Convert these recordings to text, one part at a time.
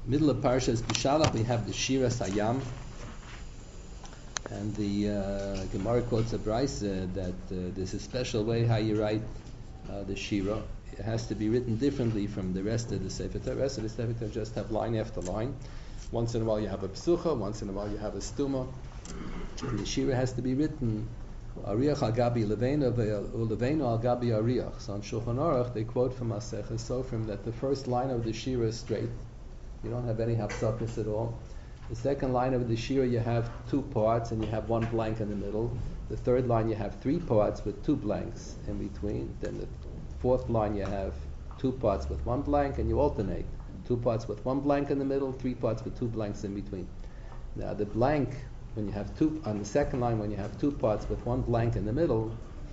Middle of Parshas Bishalach, we have the Shira Sayam, and the Gemara quotes a brisa that there's a special way how you write the Shira. It has to be written differently from the rest of the Sefer Torah. The rest of the Sefer Torah just have line after line. Once in a while you have a psucha, once in a while you have a stuma. And the Shira has to be written Ariach al Gabi Leveinu Leveinu al Gabi Ariach. So on Shulchan Aruch they quote from Maseches Sofrim that the first line of the Shira is straight. You don't have any hapsakis at all. The second line of the Shira you have two parts and you have one blank in the middle. The third line you have three parts with two blanks in between. Then the fourth line you have two parts with one blank and you alternate. Two parts with one blank in the middle, three parts with two blanks in between. Now the blank, when you have two, on the second line when you have two parts with one blank in the middle,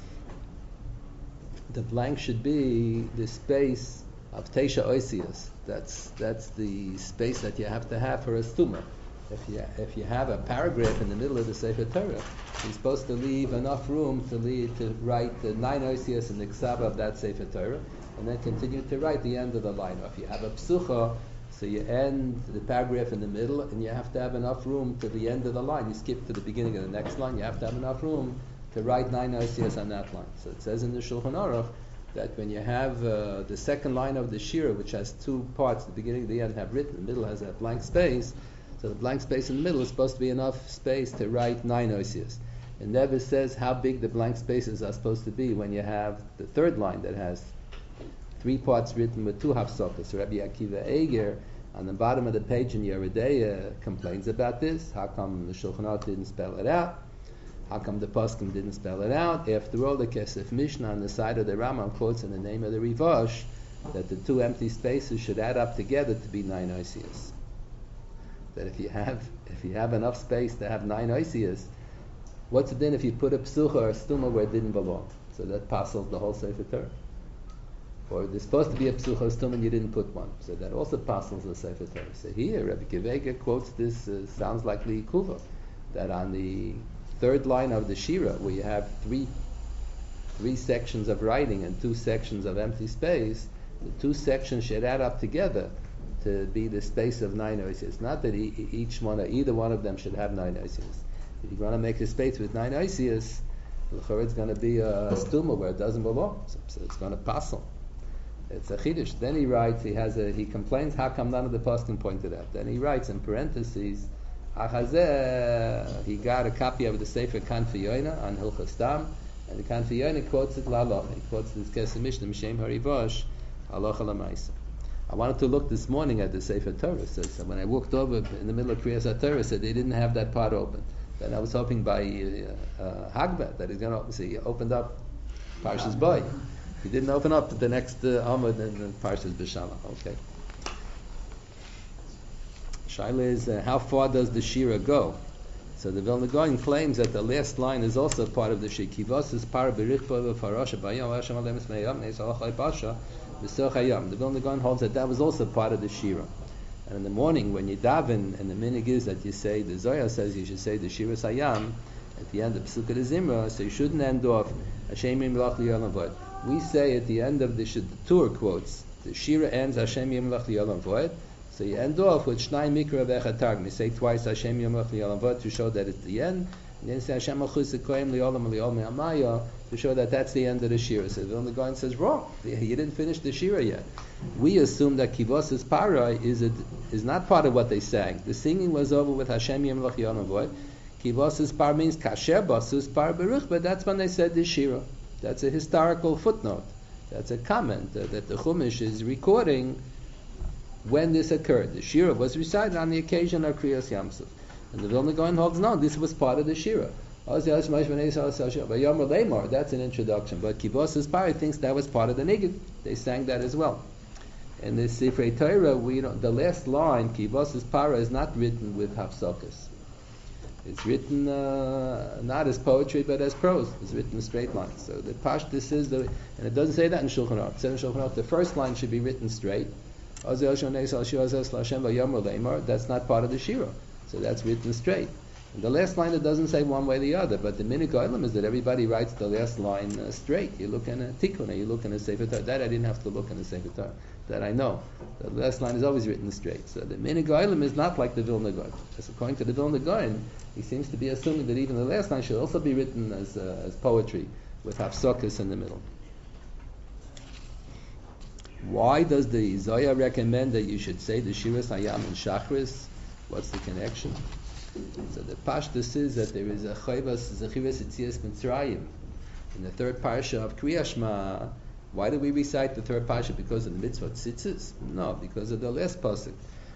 the blank should be the space of Teisha Oisias. That's the space that you have to have for a stuma. If you have a paragraph in the middle of the Sefer Torah, you're supposed to leave enough room to write the 9 Oisias in the Ksava of that Sefer Torah, and then continue to write the end of the line. Or if you have a psucha, so you end the paragraph in the middle, and you have to have enough room to the end of the line. You skip to the beginning of the next line, you have to have enough room to write 9 Oisias on that line. So it says in the Shulchan Aruch that when you have the second line of the Shira, which has two parts, the beginning and the end have written, the middle has a blank space, so the blank space in the middle is supposed to be enough space to write 9 Oisias. It never says how big the blank spaces are supposed to be when you have the third line that has three parts written with two hafsakas. So Rabbi Akiva Eger, on the bottom of the page in Yeridea, complains about this. How come the Shulchan Aruch didn't spell it out? How come the Poskim didn't spell it out? After all, the Kesef Mishnah on the side of the Rambam quotes in the name of the Rivash that the two empty spaces should add up together to be 9 Oisias. That if you have enough space to have 9 Oisias, what's it then if you put a psucha or a stuma where it didn't belong? So that passes the whole Sefer Torah. Or there's supposed to be a psucha or stuma and you didn't put one. So that also passes the Sefer Torah. So here, Rabbi Kivega quotes this, sounds like the Kuva, that on the third line of the Shira, where you have three sections of writing and two sections of empty space, the two sections should add up together to be the space of 9 Oisias. Not that either one of them should have 9 Oisias. If you want to make a space with 9 Oisias, it's going to be a stuma where it doesn't belong. So it's going to passel. It's a chiddush. Then he writes, he complains, how come none of the poskim pointed out? Then he writes in parentheses, he got a copy of the Sefer Kanfi Yoina on Hilchos Tam, and the Kanfi Yoina quotes it la'alocha. He quotes this Kesef Mishnah M'Shem Harivash halacha l'maisa. I wanted to look this morning at the Sefer Torah. So when I walked over in the middle of Kriyas Torah, said they didn't have that part open. Then I was hoping by Hagbet that he's going to open. So he opened up Parshas Boy. He didn't open up the next Amud in Parshas Bishalach. Okay. Shaila is how far does the Shira go? So the Vilna Gaon claims that the last line is also part of the Shira. Kivos is par berichpa v'farasha bayom Hashem alem esmeyam neisal pasha v'soch hayam. The Vilna Gaon holds that was also part of the Shira. And in the morning when you daven, and the minig is that you say, the Zohar says you should say the Shira Sayam at the end of Pesukah de Zimra, so you shouldn't end off Hashem yimlach li'olam v'od. We say at the end of the Torah quotes, the Shira ends Hashem yimlach li'olam v'od. So you end off with Shnai Mikra V'Echad Targum. You say twice Hashem Yomach Li'olam V'od to show that it's the end. And then you say Hashem Malchus Koyim Li'olam Li'olam Amaya to show that that's the end of the Shira. So the Vilna Gaon says wrong. You didn't finish the Shira yet. We assume that Kivos's Para is not part of what they sang. The singing was over with Hashem Yomach Li'olam V'od. Kivos's Par means Kasher Basus Par Beruch, but that's when they said the Shira. That's a historical footnote. That's a comment that the Chumash is recording when this occurred. The Shira was recited on the occasion of Kriyas Yamsuf. And the Vilna Gaon holds, no, this was part of the Shira. That's an introduction. But Kivos's Para thinks that was part of the Nigid. They sang that as well. In the Sifrei Torah, the last line, Kivos's Para, is not written with hafsakas. It's written not as poetry, but as prose. It's written in straight lines. So the Pashtus is, and it doesn't say that in Shulchan Aruch. It says in Shulchan Aruch, the first line should be written straight. That's not part of the Shira. So that's written straight. And the last line, it doesn't say one way or the other, but the minig olam is that everybody writes the last line straight. You look in a tikkun, you look in a Sefer Torah. That I didn't have to look in a Sefer Torah. that I know. The last line is always written straight. So the Minig Oilim is not like the Vilna Gaon. Because according to the Vilna Gaon, he seems to be assuming that even the last line should also be written as poetry, with hafsokis in the middle. Why does the Zohar recommend that you should say the Shiras Hayam and Shachris? What's the connection? So the Pashtus is that there is a Chayvas Zechiras Yitzias Mitzrayim in the third parsha of Kriya Shema. Why do we recite the third parsha? Because of the mitzvah tzitzis? No, because of the last pasuk.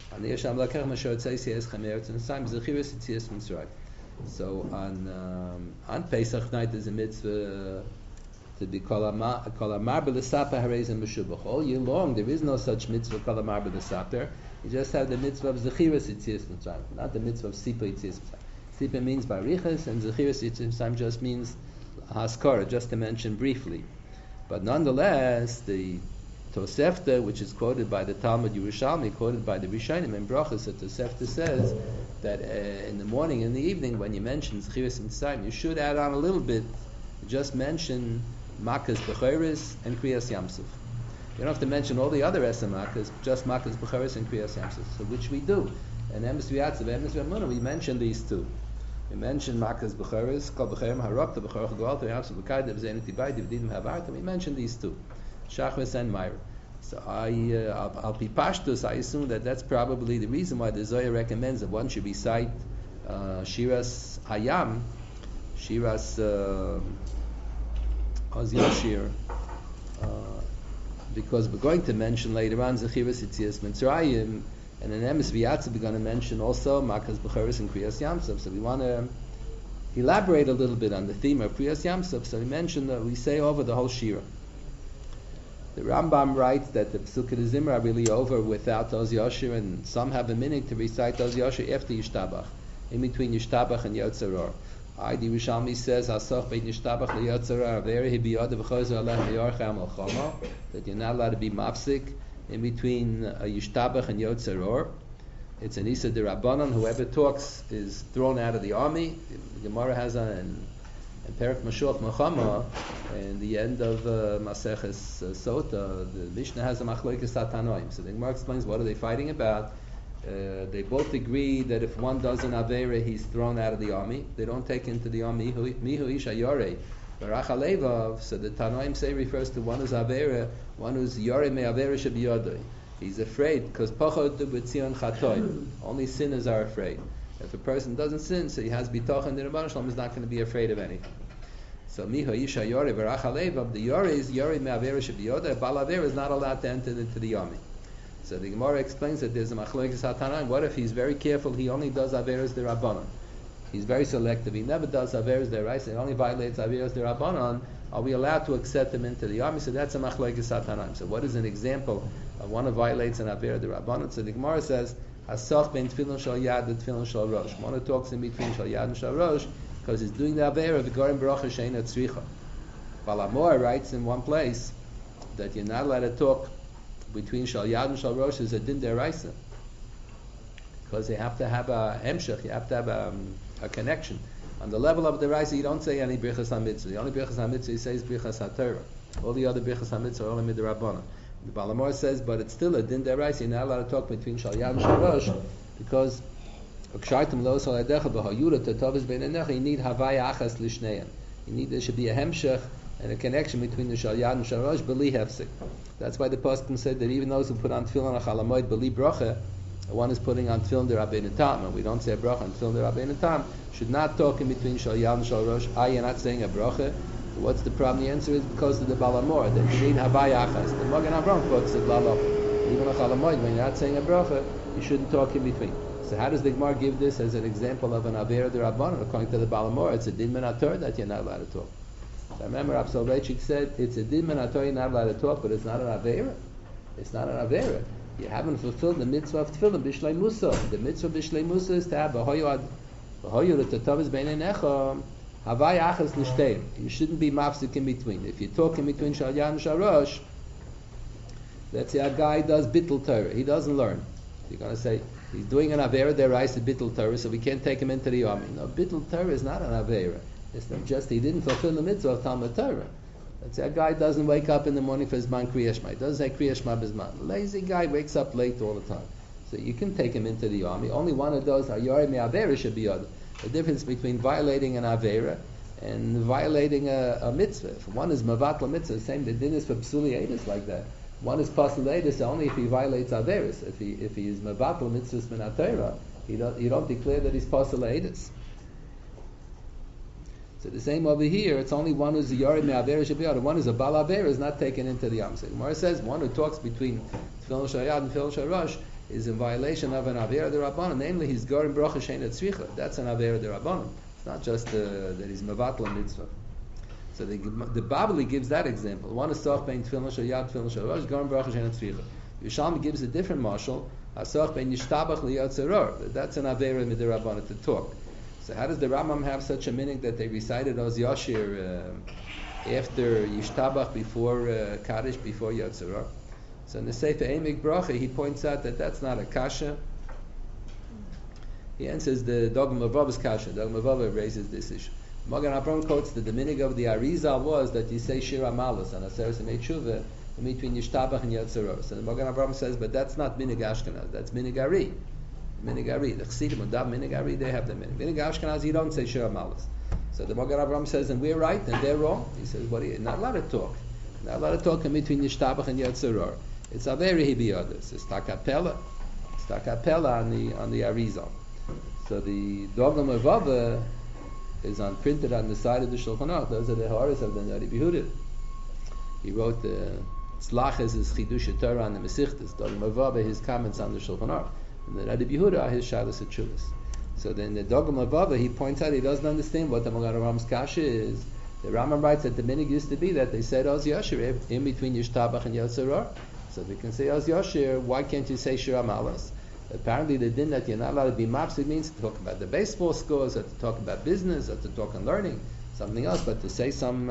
So on Pesach night there's a mitzvah to be kol amar b'lesaper hareizim b'shubach. All year long there is no such mitzvah kol amar b'lesaper. You just have the mitzvah of zechiras yitzias mitzrayim, not the mitzvah of sipa yitzias mitzrayim. Sipa means barichas, and zechiras yitzias mitzrayim just means haskara, just to mention briefly. But nonetheless, the Tosefta, which is quoted by the Talmud Yerushalmi, quoted by the Rishonim in Brachos, the Tosefta says that in the morning and the evening, when you mention Zechiras Mitzrayim, you should add on a little bit, just mention Makas Bechoros and Kriyas Yamsuf. You don't have to mention all the other Esamakas, just Makas Bechoros and Kriyas Yamsuf, so which we do. And Emes V'Yatzav, Emes V'Amunah, we mention these two. We mentioned Makas Bechoros, Kol Bechorim Harokta, Bechor Chagolta, Yamsuf B'Kaidev, Zenit Tibai, Divdidim Havarta. We mentioned these two, Shachris and Meir. So I'll be pashtus. I assume that that's probably the reason why the Zohar recommends that one should recite Shiras Hayam, Shiras Oz Yashir, because we're going to mention later on Zechiras Yitzias Mitzrayim, and in Emes V'Yatzav we're going to mention also Makas Bechoros and Kriyas Yamsuf. So we want to elaborate a little bit on the theme of Kriyas Yamsuf. So we mention that we say over the whole Shira. The Rambam writes that the Pesukei Zimra are really over without Oz Yashir, and some have a minute to recite Oz Yashir after Yishtabach, in between Yishtabach and Yotzeror. The Rishalmi says, "Hasoch beit Yishtabach leYotzeror averi hibiyad v'chozer aleh meyorchem al chama," that you're not allowed to be mafsik in between Yishtabach and Yotzeror. It's an Isa D'Rabbanan. Whoever talks is thrown out of the army. The Gemara has an and Perek Mashuach Mechama, in the end of Maseches Sota, the Mishnah has a Machlokes Hatanoim. So the Gemara explains what are they fighting about. They both agree that if one does an Aveira, he's thrown out of the army. They don't take into the army Mihu Isha Yorei Barach Alevav. So the Tanoim say refers to one who's Aveira, one who's Yorei Me Aveira Shabiyodoi. He's afraid because Pachot B'Tzion Chatoim. Only sinners are afraid. If a person doesn't sin, so he has bitachon, the Rebbeinu Shalom is not going to be afraid of anything. So miho isha yorei v'rach alevav, the yorei is yorei me'avera shebiyoda. Bal avera is not allowed to enter into the army. So the Gemara explains that there's a machlokes hatanaim. What if he's very careful? He only does averas derabanan. He's very selective. He never does averas deraisa. He only violates averas derabanan. Are we allowed to accept him into the army? So that's a machlokes hatanaim. So what is an example of one who violates an avera derabanan? So the Gemara says, Hasoch ben tefillin shal yad and tefillin shal rosh. One who talks in between shal yad and shal rosh because he's doing the avera v'gorim b'rocha sheina tzricha. Balamor writes in one place that you're not allowed to talk between shal yad and shal rosh is a din deraisa because you have to have a hemshech, you have to have a connection. On the level of the deraisa, you don't say any brichas hamitzvah. The only brichas hamitzvah you say is brichas haTorah. All the other brichas hamitzvah are only midrabanan. The Balamor says, but it's still a din deraisa. You're not allowed to talk between shal yad and shal rosh because you need havaya achas lishneian. You need there should be a hemshech and a connection between the shal yad and shal rosh b'li hefsek. That's why the poskim said that even those who put on tefillin achalamoid b'li bracha, one is putting on tefillin derabbeinu tam, and we don't say a bracha on tefillin derabbeinu tam, should not talk in between shal yad and shal rosh. You're not saying a bracha. What's the problem? The answer is because of the Balamor, that you need Havaya Achas. The Magen Avraham quotes it, even a Chalamoid, when you're not saying a bracha, you shouldn't talk in between. So how does the Gemara give this as an example of an Avera D'Rabbanan? According to the Balamor, it's a Din Men HaTorah that you're not allowed to talk. So I remember Rav Soloveitchik said, it's a Din Men HaTorah you're not allowed to talk, but it's not an Avera. It's not an Avera. You haven't fulfilled the mitzvah of Tefillin, Bishlei Musa. The mitzvah of Bishlei Musa is to have V'hoyu L'Tatavis Beinei Necha, Havai achas l'shteim. You shouldn't be mafsik in between. If you talk in between shal yad and shal rosh, let's say a guy does bittul Torah. He doesn't learn. You're going to say, he's doing an avera deraisa bittul Torah, so we can't take him into the army. No, bittul Torah is not an avera. It's not just he didn't fulfill the mitzvah of Talmud Torah. Let's say a guy doesn't wake up in the morning for his man Kriya Shema. He doesn't say Kriya Shema Bizman. Lazy guy wakes up late all the time. So you can take him into the army. Only one of those, Hayore Me'avera, should be other. The difference between violating an Avera and violating a mitzvah. If one is Mavatla mitzvah, the same, the din is for Psuli Edis like that. One is Pasal Edis only if he violates Averis. If he is Mavatla mitzvahs min HaTorah, you don't declare that he's Pasal Edis. So the same over here, it's only one who's a Yored Me'avera should be other. One who's a Bal Avera is not taken into the Yom. So Gemara says one who talks between Tefillin Shayad and Tefillin Sharash is in violation of an Avera D'Rabbanan, namely he's Gorim Bracha Shein Tzricha. That's an Avera D'Rabbanan. It's not just that he's Mevatla mitzvah. So the Babali gives that example. One is Soch Bein Tefillin Shayad, Tefillin Sharash, Gorim Bracha Shein Tzricha. Yerushalmi gives a different mashal, Soch Bein Yishtabach Liyat Zeror. That's an Avera D'Rabbanan to talk. So how does the Rambam have such a meaning that they recited Oz Yashir after Yishtabach, before Kaddish, before Yatzorah? So in the Sefer Emek Bracha, he points out that that's not a kasha. He answers the Dogma Mavaba's kasha. Dogma Mavaba raises this issue. Magen Avraham quotes that the meaning of the Arizal was that you say Shir HaMalos on Aseres HaMei in between Yishtabach and Yatzorah. So the Magen Avraham says, but that's not Minig Ashkenaz, that's Minig Ari. Minig Ari, the Chassidim and Dab Minig Ari, they have the Minig. Minig Ashkenaz, you don't say Shir HaMalos. So the Magen Avraham says, and we're right and they're wrong. He says, what are you, not allowed to talk. Not allowed to talk in between Yishtabach and Yatzorah. It's a very hibiyadus. It's takapela. It's takapela on the Arizal. So the Dogma Mavava is printed on the side of the Shulchan Aruch. Those are the horrors of the Rabbi Yehuda. He wrote the Tzlachas, his Chidush Torah on the Mesichtas. Dogma Mavava, his comments on the Shulchan Aruch. And the Rabbi Yehuda are his Shalos Atshuvas. So then the Dogma Mavava, he points out he doesn't understand what the Magen Avraham kasha is. The Rambam writes that the minig used to be that they said Oz Yashir in between Yishtabach and Yatzorah. So if you can say Oz Yashir, why can't you say Shir HaMalos? Apparently the din that you're not allowed to be mapsig means to talk about the baseball scores, or to talk about business, or to talk on learning, something else, but to say something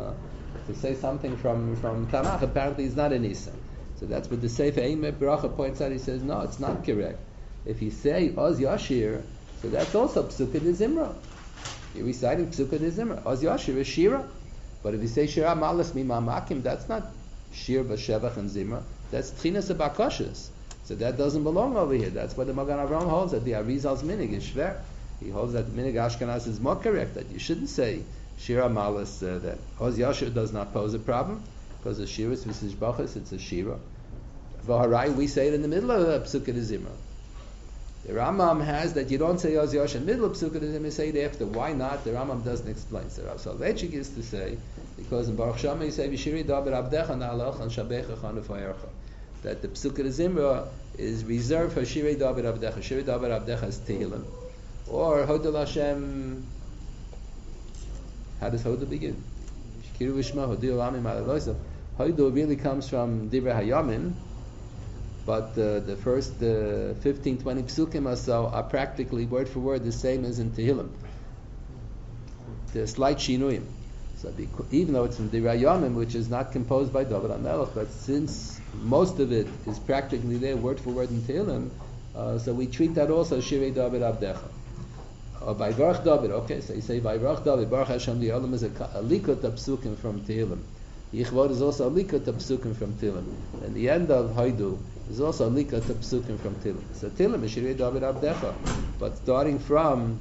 from Tanakh apparently is not an Isa. So that's what the Sefer Emek Bracha points out. He says, no, it's not correct. If you say Oz Yashir, so that's also Psukkah de Zimra. You're reciting Psukkah de Zimra. Oz Yashir is Shira. But if you say Shir HaMalos Mimamakim, that's not Shir B'Shevach and Zimra. That's Tchinas Abakoshes. So that doesn't belong over here. That's what the Magen Avraham holds, that the Arizal's minig is shver. He holds that minig Ashkenaz is more correct, that you shouldn't say Shir HaMalos, that Oz Yashir does not pose a problem, because the Shir is V'Sishbachas, it's a Shira. V'Harai, we say it in the middle of Psukkah de Zimra. The Rambam has that you don't say Oz Yashir in the middle of Psukkah de Zimra, you say it after. Why not? The Rambam doesn't explain. So Rav Soloveitchik is to say, because in Baruch Shama you say V'shiri daber abdecha na'alach and shabecha chanufayercha, that the Psukkah de Zimra is reserved for Shirei daber abdecha. Shirei daber abdecha is Tehillim, or Hodel Hashem. How does Hodel begin? Shkiru v'shma Hodel Amim Alalosav. Hodel really comes from Divrei Hayamin, but the first 15-20 psukim or so are practically word for word the same as in Tehillim. There's slight shinuyim. So even though it's from Divrei Hayamin, which is not composed by David HaMelech, but since most of it is practically there word for word in Tehillim, so we treat that also Shirei David Abdecha. Or by Baruch David, okay, so you say by Baruch David, Baruch Hashem Li'olam is a likut of psukim from Tehillim. Yichvod is also a likut of psukim from Tehillim. And the end of Haidu is also a likut of psukim from Tehillim. So Tehillim is Shirei David Abdecha. But starting from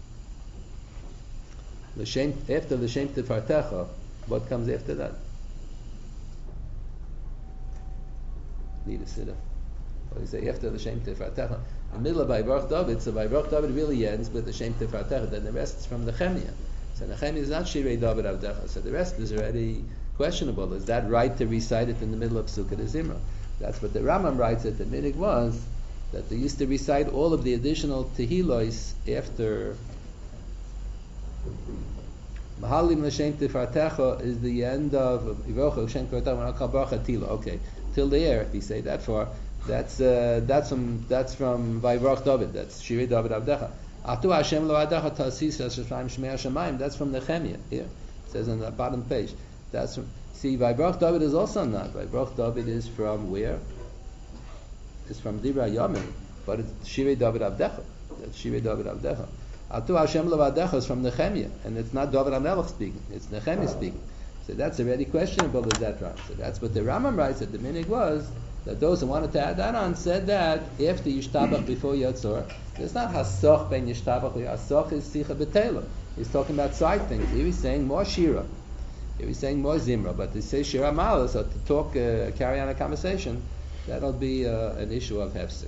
after L'Shem Tefartecha, what comes after that? Need a sitter. Or you say after L'Shem Tefartecha. In the middle of Vayvarach David, so Vayvarach David really ends with L'Shem Tefartecha, then the rest is from Nehemiah. So Nehemiah is not Shirei David Abdecha, so the rest is already questionable. Is that right to recite it in the middle of Sukkot de Zimra? That's what the Rambam writes that the minig was, that they used to recite all of the additional Tehillos after Mahalim L'Shem Tefartecha is the end of Yivocha L'Shem Tefartecha Menakal Baruch Atila. Okay, till there, if you say that far, that's from Vayvarach David. That's Shirei David Abdecha. Atu Hashem Lo Adecha Tasis Hashem Shmei Hashemayim. That's from Nehemiah. Here it says on the bottom page. That's from. See, Vayvarach David is also not. Vayvarach David is from where? It's from Divrei Hayamin, but it's Shirei David Abdecha. That's Shirei David Abdecha. Atu Hashem Lo Adecha is from Nehemiah, and it's not David HaMelech speaking. It's Nehemiah speaking. So that's already questionable, is that right? So that's what the Rambam writes, that the minig was that those who wanted to add that on said that after Yishtabach before Yotzor, it's not Hasoch ben Yishtabach, Hasoch is Sicha B'Telem. He's talking about side things. Here he's saying more Shira. Here he's saying more Zimra. But to say Shira Malah, so to talk, carry on a conversation, that'll be an issue of Hefsek.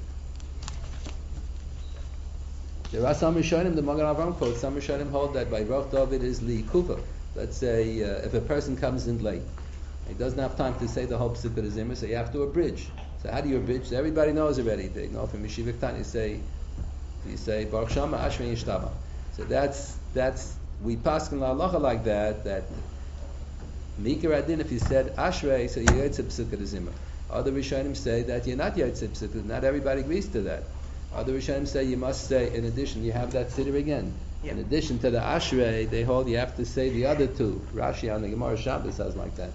There are some Rishonim, the Magen Avraham quotes, some Rishonim hold that by Roch David is Li Kuva. Let's say if a person comes in late, he doesn't have time to say the whole Pesukah of Zimra, so you have to abridge. So how do you abridge? So everybody knows already. They know from Yeshiva Ktan, you say Baruch Shama Ashrei Yishtaba. So that's we pass in la halacha like that Mikar Adin, if you said Ashrei, so you Yotze Pesukah of Zimra. Other Rishonim say that you're not Yotze Pesukah. Not everybody agrees to that. Other Rishonim say you must say, in addition, you have that siddur again. Yep. In addition to the Ashrei, they hold you have to say the other two. Rashi on the Gemara Shabbos says like that.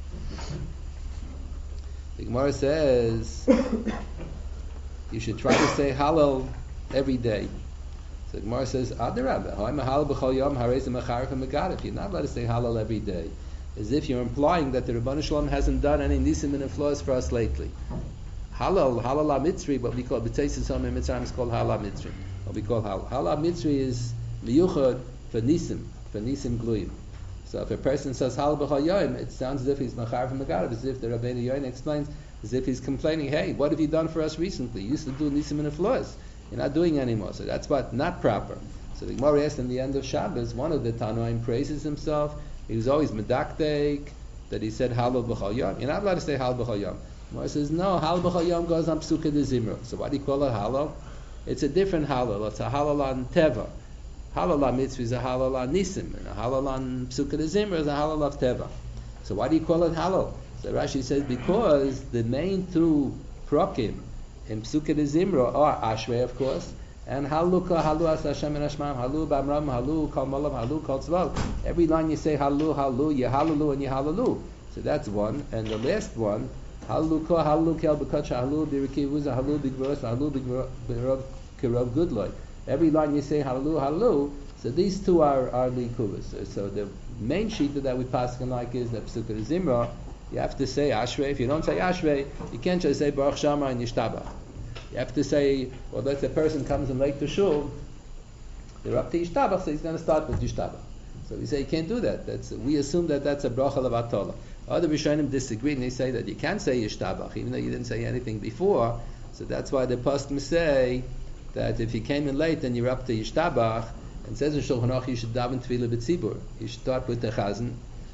The Gemara says you should try to say Hallel every day. So the Gemara says, Adarabah, if you're not allowed to say Hallel every day, as if you're implying that the Rebbeinu Shalom hasn't done any nisim and influence for us lately. Halal HaMitzri, what we call B'Teisus Hom in Mitzrayim is called Halal HaMitzri. What we call Halal HaMitzri is miyuchad for nisim gluyim. So if a person says Halal B'Chol Yom, it sounds as if he's machar from Megarav, as if the Rabbeinu Yoin explains, as if he's complaining, hey, what have you done for us recently? You used to do nisim and influence. You're not doing anymore. So that's what not proper. So the Gemara asked in the end of Shabbos, one of the Tanoim praises himself. He was always medaktek that he said Halal B'Chol Yom. You're not allowed to say Halal B'Chol Yom. Gemara says, no, Halal B'Chol Yom goes on Pesukah de Zimra. So why do you call it Halal? It's a different Halal. It's a Halal on Teva. Halal on Mitzvah is a Halal on Nisim. And a Halal on Pesukah de Zimra is a Halal of Teva. So why do you call it Halal? So Rashi says, because the main two prokim in Pesukah de Zimra are Ashrei, of course, and Haluka, Halu As Hashem and Hashmam, Halu Bamram, Halu Kol Molam, Halu Kol Tzval. Every line you say Halu, Halu, Yehalulu, and Yehalulu. So that's one. And the last one, Halu Ko, Halu Kel B'Kocha, Halu B'Rikivuza, Halu B'Gvoros, Halu B'Rov Kirov Gudloy. Every line you say Halu, Halu. So these two are Likuvas. So the main sheet that we pass on like is the Pesukah de Zimra. You have to say Ashrei. If you don't say Ashrei, you can't just say Baruch Shama and Yishtabach. You have to say, well, let's say a person comes in late to shul, they're up to Yishtabach, so he's going to start with Yishtabach. So we say you can't do that. We assume that that's a bracha levatala. Other Rishonim disagree, and they say that you can't say Yishtabach, even though you didn't say anything before. So that's why the poskim say that if you came in late, then you're up to Yishtabach, and says in Shulchan Aruch you should daven Tefillah B'Tzibur. You should start with the Chazan.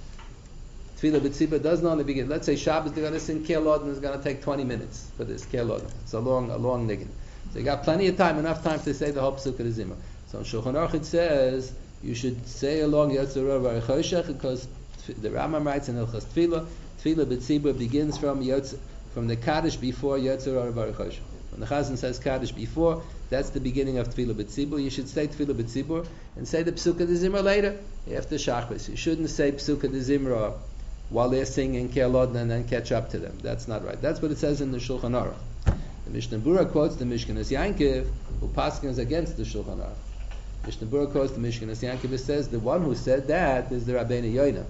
Tefillah B'Tzibur doesn't only begin. Let's say Shabbos, they're going to sing Keilod, and it's going to take 20 minutes for this Keilod. It's a long niggin. So you got plenty of time, enough time to say the whole Pesukah de Zimra. So in Shulchan Aruch it says you should say along Yotzor Baruch Hoshech, because the Rambam writes in Hilchos Tefillah, Tefillah B'Tzibur begins from the Kaddish before Yotzor Baruch Hoshech. When the Chazan says Kaddish before, that's the beginning of Tefillah B'Tzibur. You should say Tefillah B'Tzibur and say the Pesukah de Zimra later, after Shachris. You shouldn't say Pesukah de Zimra while they're singing Keilod and then catch up to them. That's not right. That's what it says in the Shulchan Aruch. The Mishnah Berurah quotes the Mishkanas Yankiv, who paskins against the Shulchan Aruch. Mishnah Berurah quotes the Mishkanas Yankiv, it says the one who said that is the Rabbeinu Yoina.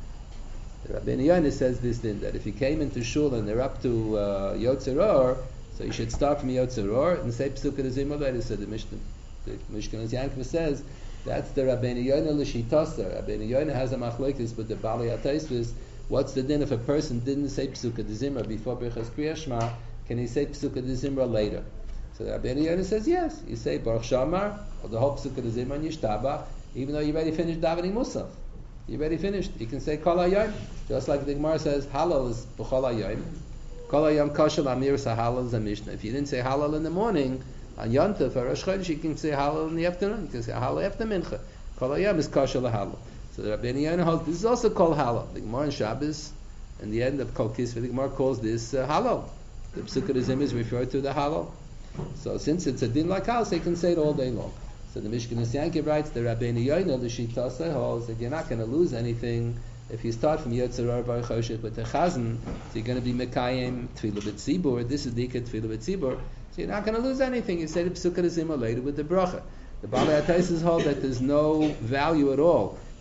The Rabbeinu Yoina says this thing, that if you came into shul and they're up to Yotzor Or, so you should start from Yotzor Or and say Pesukah de Zimra later. So the Mishkanas Yankiv says that's the Rabbeinu Yoina l'shitasa. Rabbeinu Yoina has a machlokes with the Balei HaTosfos. What's the din if a person didn't say Pesukah de Zimra before Birchas Kriyas Shema? Can he say Pesukah de Zimra later? So the Rabbeinu Yoina says yes. You say Baruch Shamar or the whole Pesukah de Zimra and Yishtabach, even though you already finished davening Musaf. You already finished. You can say Kol HaYom, just like the Gemara says Halal is B'chol HaYom. Kol HaYom Kashal Amir Halal is a Mishnah. If you didn't say Halal in the morning on Yontif or Rosh Chodesh, you can say Halal in the afternoon. You can say Halal after Mincha. Kol HaYom is Kashal Halal. So the Rabbeinu Yoina holds this is also called Halal. The Gemara in Shabbos, in the end of Kol Kisvei, the Gemara calls this Halal. The Pesukah de Zimra is referred to the Halal. So since it's a din like Halal, so you can say it all day long. So the Mishkanas Yankiv writes, the Rabbeinu Yoina, the Shitasa, holds that you're not going to lose anything if you start from Yotzor Or Baruch Hoshech with the Chazan. So you're going to be Mekayim Tefillah B'Tzibur. This is Dika Tefillah B'Tzibur. So you're not going to lose anything. You say the Pesukah de Zimra later with the bracha. The Balei HaTosfos hold that there's no value at all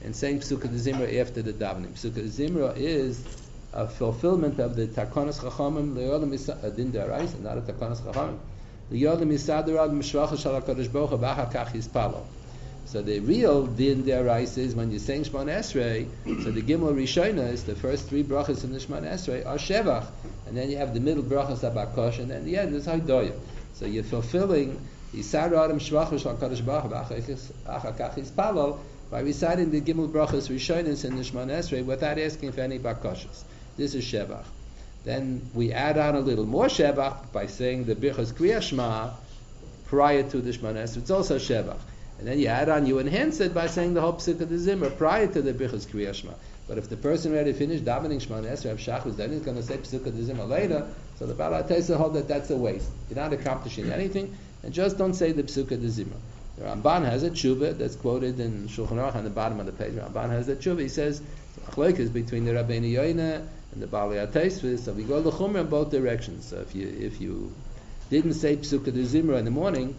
in saying Psukkah Zimra after the davening. Psukkah Zimra is a fulfillment of the Takonos Chachamim Le'olam Din Daraisa, not a Takonos Chachamim. Le'olam Yisadarad Mishracha Shal HaKadosh Baruch Hu V'achar Kach Yispalo. So the real Din Daraisa is when you're saying Shemona Esrei, so the Gimel Rishona is the first three brachas in the Shemona Esrei are Shevach, and then you have the middle brachas Abakosh, and then the end is Haydoyah. So you're fulfilling Yisadarad Mishracha Shal HaKadosh Baruch Hu V'achar Kach Yispalo by reciting the Gimel brachas Rishonos in the Shemona Esrei without asking for any Bakoshes. This is Shevach. Then we add on a little more Shevach by saying the Birchas Kriya Shema prior to the Shemona Esrei. It's also Shevach. And then you add on, you enhance it by saying the whole Psukkah de Zimra prior to the Birchas Kriya Shema. But if the person already finished davening Shemona Esrei of Shachus, then he's going to say Psukkah de Zimra later, so the Baal HaTeisa hold that that's a waste. You're not accomplishing anything, and just don't say the Psukkah de Zimra. The Ramban has a tshuva that's quoted in Shulchan Aruch on the bottom of the page. Ramban has a tshuva. He says, Achloikas between the Rabbeinu Yoina and the Baal HaTeisa, so we go l'chumra in both directions. So if you didn't say Psukkah de Zimra in the morning,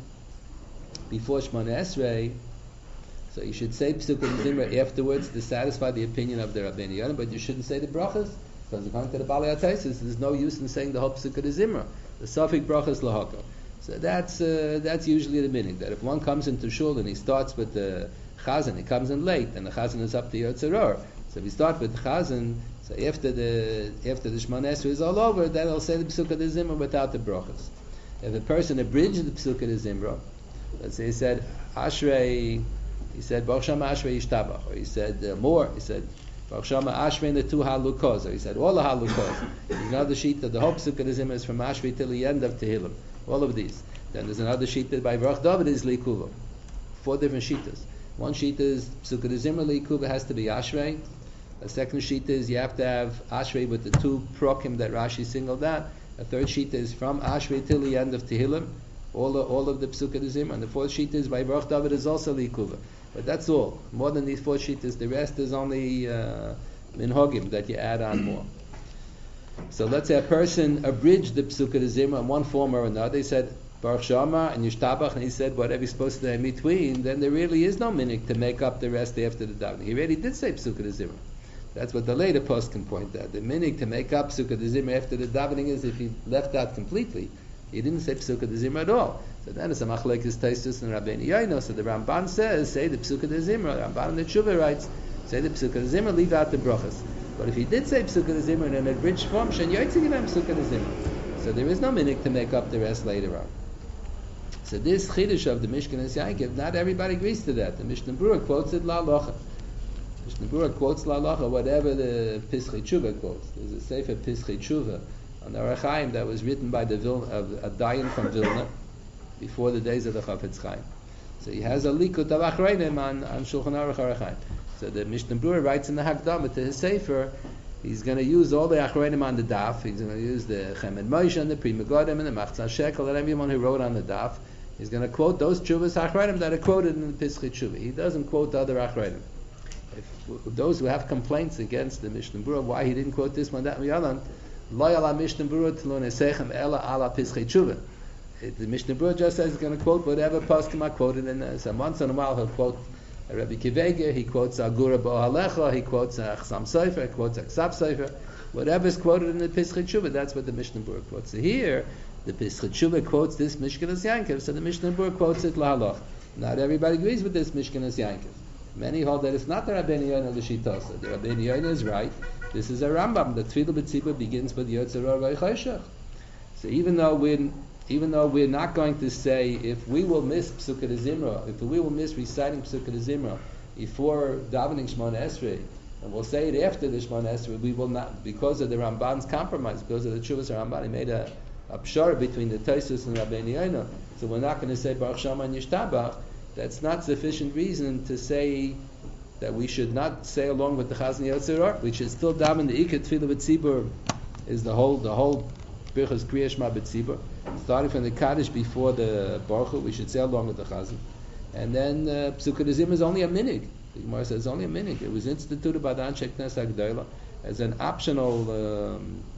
before Shemona Esrei, so you should say Psukkah de Zimra afterwards to satisfy the opinion of the Rabbeinu Yoina, but you shouldn't say the brachas, because according to the Baal HaTeisa, there's no use in saying the whole Psukkah de Zimra. The Safik brachas lahaka. So that's usually the meaning, that if one comes into shul and he starts with the chazan, he comes in late, and the chazan is up to Yotzeror. So if he starts with the chazan, so after the Shemona Esrei is all over, then he'll say the Psukkah de Zimra without the brachas. If a person abridged the Psukkah de Zimra, let's say he said Ashrei, he said Baruch Shama Ashrei Yishtabach, or he said more, he said Baruch Shama Ashrei the two halukos, or he said all the halukos. There's another sheet that the whole Psukkah de Zimra is from Ashrei till the end of Tehillim. All of these. Then there's another sheet that by Baruch David is Likuva. 4 different sheetas. One sheet is Psukkah de Zimra Likuva has to be Ashrei. A second sheet is you have to have Ashrei with the 2 prokim that Rashi singled out. A third sheet is from Ashrei till the end of Tehillim. All of the Psukkah de Zimra. And the 4th sheet is by Baruch David is also Likuva. But that's all. More than these 4 sheetas, the rest is only minhagim that you add on more. So let's say a person abridged the Psukkah de Zimra in one form or another. He said Baruch Shama and Yishtabach, and he said whatever he's supposed to say in between. Then there really is no minik to make up the rest after the davening. He already did say Psukkah de Zimra. That's what the later post can point out. The minik to make up Psukkah de Zimra after the davening is if he left out completely. He didn't say Psukkah de Zimra at all. So then it's a machlekes Taisus and Rabbeinu Yoina. So the Ramban says, say the Psukkah de Zimra. The Ramban in the Tshuva writes, say the Psukkah de Zimra, leave out the brachas. But if he did say Psukkah de Zimra in an abridged form, Shen Yotzig Ilem Psukkah de Zimra. So there is no minik to make up the rest later on. So this Chiddush of the Mishkanas Yankiv, not everybody agrees to that. The Mishnah Berurah quotes it La Locha. Mishnah Berurah quotes La Locha, whatever the Pischei Tshuva quotes. There's a Sefer Pischei Tshuva on the Orach Chaim that was written by a Dayan from Vilna before the days of the Chafetz Chaim. So he has a likut of Achreinim on Shulchan Aruch Orach Chaim. So the Mishnah Berurah writes in the Hakdamah to his Sefer, he's going to use all the Achreinim on the daf. He's going to use the Chemed Moshe and the Pri Megadim and the Machzah Shekel and everyone who wrote on the daf. He's going to quote those Tshuvas Achreinim that are quoted in the Pischei Tshuva. He doesn't quote other Achreinim. If those who have complaints against the Mishnah Berurah, why he didn't quote this one, that, and the other, Lo yala Mishnah Berurah tlo nesechem ela ala Pischei Tshuva. The Mishnah Berurah just says he's going to quote whatever poskim are quoted in there. So once in a while he'll quote Rabbi Kiveger, he quotes Agura Bo'alecha, he quotes Achsam Sofer, he quotes Aksab Sofer. Whatever is quoted in the Pischei Tshuva, that's what the Mishnah Berurah quotes. So here, the Pischei Tshuva quotes this Mishkanas Yankiv, so the Mishnah Berurah quotes it La'aloch. Not everybody agrees with this Mishkanas Yankiv. Many hold that it's not the Rabbeinu Yoina L'shitasa. The Rabbeinu Yoina is right. This is a Rambam. The Tefillah B'tzibur begins with Yotzeror V'Choshech. So even though we're not going to say if we will miss Psukkah de Zimra, if we will miss reciting Psukkah de Zimra before davening Shemona Esrei, and we'll say it after the Shemona Esrei, we will not, because of the Ramban's compromise, because of the Tshuvas Ramban, he made a pshara between the Taisus and Rabbeinu Yoina. So we're not going to say Baruch Shama and Yishtabach. That's not sufficient reason to say that we should not say along with the Chazan Yotzeror. We should still daven the Ikar Tefillah B'tzibur is the whole Birchas Kriya Shema B'tzibur. Starting from the Kaddish before the Baruch Hu, we should say along with the Chazan. And then Psukkah de Zimra is only a minig. The Gemara says it's only a minig. It was instituted by the Anshe Knesset Agdola as an optional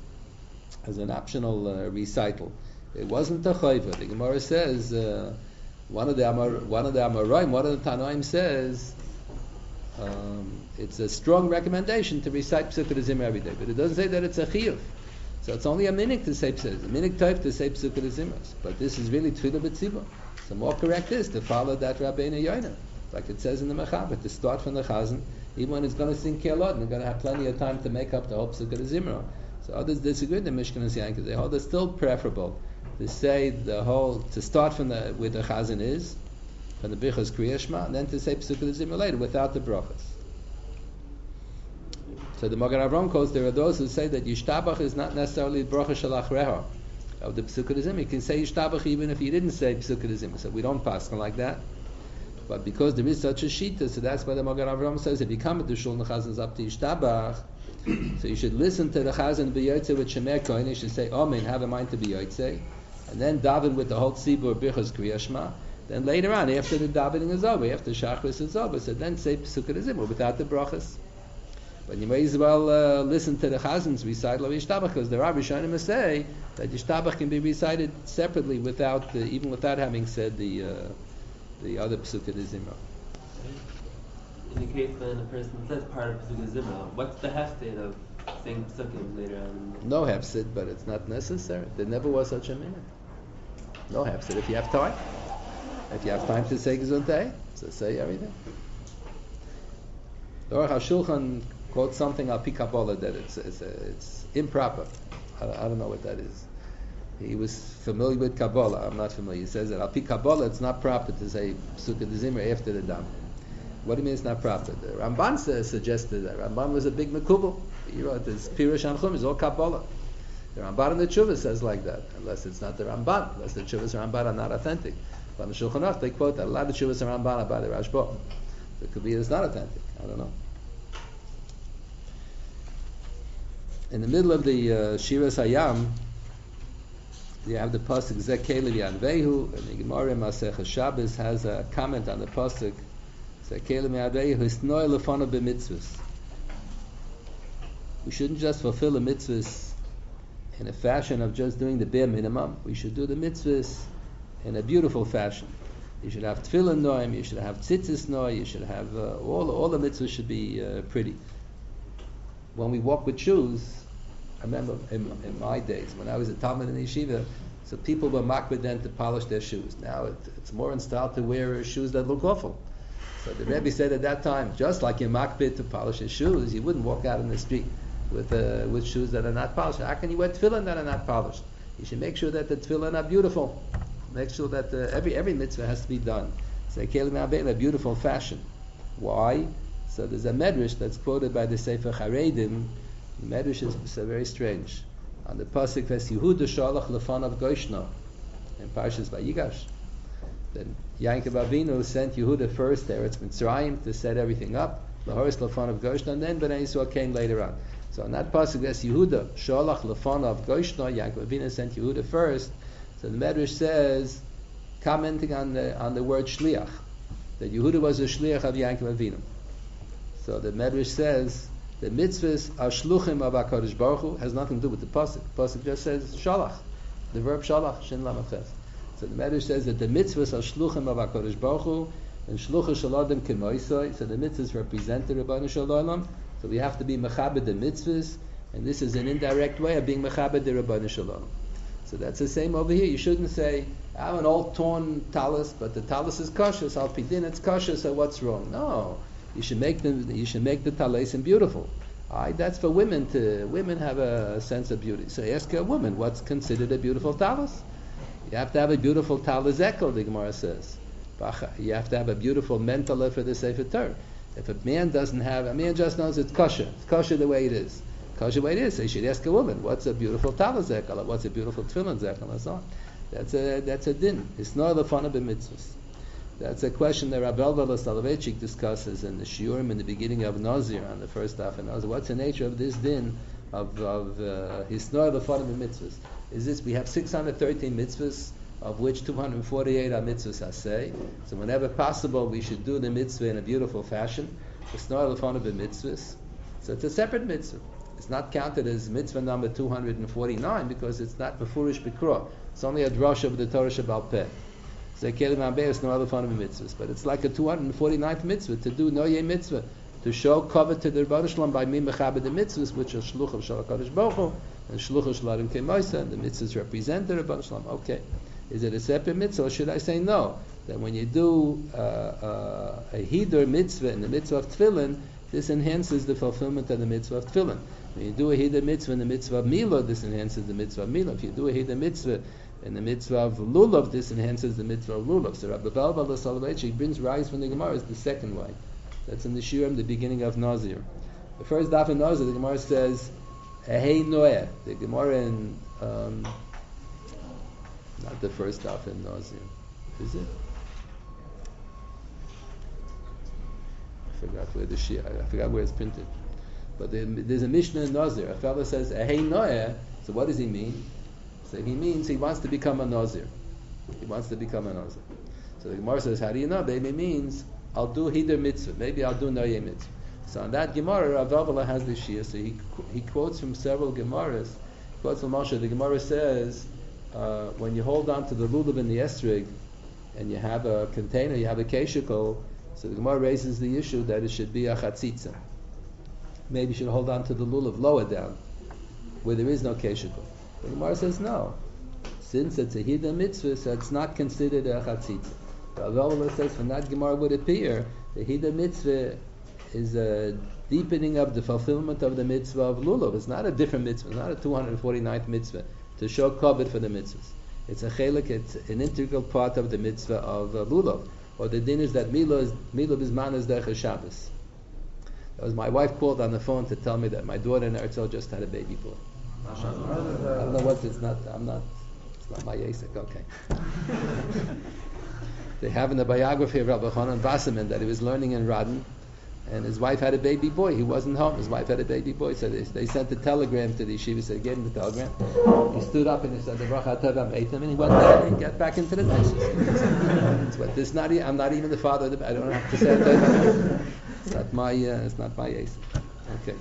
recital. It wasn't a chayva. The Gemara says one of the Tanoim says it's a strong recommendation to recite Pesukei Zimra every day, but it doesn't say that it's a chiyuv. So it's only a minik to say Pesukei, a minik type to say Pesukei Zimras. But this is really Tefillah B'tzibur. So more correct is to follow that Rabbeinu Yoina, like it says in the Mechaber, to start from the Chazan, even when it's going to sing Kialot, and they're going to have plenty of time to make up the whole Pesukei Zimra. So others disagree with the Mishkan Yankiv. They hold it's still preferable to say to start from where the Chazan is, from the Bichas Kriya Shema, and then to say Pesukei Zimra later without the brachas. So the Magen Avraham quotes, there are those who say that Yishtabach is not necessarily bracha shalach reha of the Pesukei Zimra. You can say Yishtabach even if you didn't say Pesukei Zimra. So we don't pass like that. But because there is such a shita, so that's why the Magen Avraham says if you come at the Shul and the Chazan is up to Yishtabach, so you should listen to the Chazan b'yotzei with Shemer Kohen. You should say Amen, have a mind to b'yotzei, and then daven with the whole tzibur Bichas Kriya Shema. Then later on, after the davening is over, after Shachris is over, so then say Pesukei Zimra without the brachas. But you may as well listen to the Chazan's recital of Yishtabach, because there are Rishonim who say that Yishtabach can be recited separately even without having said the other Pesukei Zimra. In the case when a person says part of Pesukei Zimra, what's the hefsed of saying Pesukim later on? No hefsed, but it's not necessary. There never was such a minute. No hefsed if you have time. If you have time to say Gesundheit, so say everything. The Aruch HaShulchan quotes something al pi Kabbalah that it's improper. I don't know what that is. He was familiar with Kabbalah. I'm not familiar. He says that al pi Kabbalah it's not proper to say Pesukei Zimra after the dam. What do you mean it's not proper? The Ramban suggested that. Ramban was a big mekubal. You know, this Pirush Anchum is all Kabbalah. The Ramban in the Tshuva says like that, unless it's not the Ramban, unless the Tshuvas of Ramban are not authentic. But in the Shulchan Aruch they quote that a lot of Tshuvas of Ramban are by the Rashba. The Kabbalah is not authentic. I don't know. In the middle of the Shiras Hayam, you have the pasuk Zeh Kelev Yadvehu, and the Gemara Masechah Shabbos has a comment on the pasuk Zeh Kelev Yadvehu Hisnoi Lefanav b'mitzvos. We shouldn't just fulfill the mitzvahs in a fashion of just doing the bare minimum. We should do the mitzvahs in a beautiful fashion. You should have tefillin noim, you should have tzitzis noim, you should have all the mitzvahs should be pretty. When we walk with shoes, I remember in my days when I was a Talmud in yeshiva, so people were makbid then to polish their shoes. Now it's more in style to wear shoes that look awful. So the Rebbe said at that time, just like you're makbid to polish your shoes, you wouldn't walk out in the street with shoes that are not polished. How can you wear tefillin that are not polished? You should make sure that the tefillin are beautiful. Make sure that every mitzvah has to be done. Say in a beautiful fashion. Why? So there's a medrash that's quoted by the Sefer Charedim. The medrash is very strange. On the pasuk says Yehuda shalach lefanav goshna in Parshas Vayigash. Then Yaakov Avinu sent Yehuda first to Eretz Mitzrayim to set everything up. Lahoris lefanav goshna, and then Bnei Yisrael came later on. So on that pasuk says Yehuda shalach lefanav goshna. Yaakov Avinu sent Yehuda first. So the medrash says, commenting on the word shliach, that Yehuda was a shliach of Yaakov Avinu. So the medrash says the mitzvahs are shluchim of HaKadosh Baruch Hu, has nothing to do with the pasuk. The pasuk just says shalach, the verb shalach, shin lamach ches. So the medrash says that the mitzvahs are shluchim of HaKadosh Baruch Hu, and shlucha shaladim kemoisoi. So the mitzvahs represent the Rebbeinu Shalom. So we have to be mechabed the mitzvahs, and this is an indirect way of being mechabed the Rebbeinu Shalom. So that's the same over here. You shouldn't say, I have an old torn talus, but the talus is kosher, so al pidin it's kosher, so what's wrong? No. You should make the talus beautiful. That's for women women have a sense of beauty. So ask a woman, what's considered a beautiful talus? You have to have a beautiful talus ekel, the Gemara says. You have to have a beautiful mentala for the Sefer Torah. If a man just knows it's kosher the way it is. Kosher way it is. So you should ask a woman, what's a beautiful talus zekel, what's a beautiful tefillin zekel, and so on. That's a din. It's not the fun of the mitzvahs. That's a question that Rabbi Elvel Soloveitchik discusses in the shiurim in the beginning of Nazir, on the first half of Nazir. What's the nature of this din of hisnor the fun of the mitzvahs? Is this we have 613 mitzvahs, of which 248 are mitzvahs aseh. So whenever possible, we should do the mitzvah in a beautiful fashion. Hisnor the fun of the mitzvahs. So it's a separate mitzvah. It's not counted as mitzvah number 249 because it's not befurish bikra. It's only a drush of the Torah Shabbal Peh. So Kelim Ambeh is no other fun of mitzvahs. But it's like a 249th mitzvah to do Noye mitzvah to show cover to the Rebbeinu Shalom by mim mechaber the mitzvahs, which are shluch of Shal HaKadosh Baruch Hu, and shluch of Shalarim Kemoisa, and the mitzvahs represent the Rebbeinu Shalom. Okay. Is it a separate mitzvah, or should I say no? That when you do a hidur mitzvah in the mitzvah of tefillin, this enhances the fulfillment of the mitzvah of tefillin. When you do a hidur mitzvah in the mitzvah of milah, this enhances the mitzvah of milah. If you do a hidur mitzvah in the mitzvah of lulav, this enhances the mitzvah of lulav. So Rabbi Balbal Soloveitchik brings rise from the Gemara is the second way. That's in the Shurim, the beginning of Nazir. The first daf in Nazir, the Gemara says, Ehei Noeh. The Gemara in not the first daf in Nazir. Is it? I forgot where the Shia. I forgot where it's printed. But there's a Mishnah in Nazir. A fellow says, Ehei Noeh. So what does he mean? So he means he wants to become a Nazir. He wants to become a Nazir. So the Gemara says, how do you know? Maybe it means, I'll do hidur mitzvah. Maybe I'll do noyeh mitzvah. So on that Gemara, Rav Avila has the Shia. So he quotes from several Gemaras. He quotes from Moshe. The Gemara says, when you hold on to the lulav and the esrig, and you have a container, you have a keshikol, so the Gemara raises the issue that it should be a chatzitza. Maybe you should hold on to the lulav lower down, where there is no keshikol. The Gemara says no. Since it's a hidur mitzvah, so it's not considered a chatzitza. Rav Avila says from that Gemara would appear the hidur mitzvah is a deepening of the fulfillment of the mitzvah of lulav. It's not a different mitzvah. It's not a 249th mitzvah to show kavod for the mitzvahs. It's a chelik. It's an integral part of the mitzvah of lulav. Or the din is that milah bisman is derech Shabbos. That was my wife called on the phone to tell me that my daughter in Eretz just had a baby boy. I don't know what it's not. It's not my yasek. Okay. They have in the biography of Rabbi Chanan Wasserman that he was learning in Radin, and his wife had a baby boy. He wasn't home. His wife had a baby boy. So they sent a telegram to the yeshiva. So they gave him the telegram. He stood up and he said, "The bracha tov eitim," and he went down and got back into the taxis. But this not. I'm not even the father. I don't have to say it. It's not my. It's not my yasek. Okay.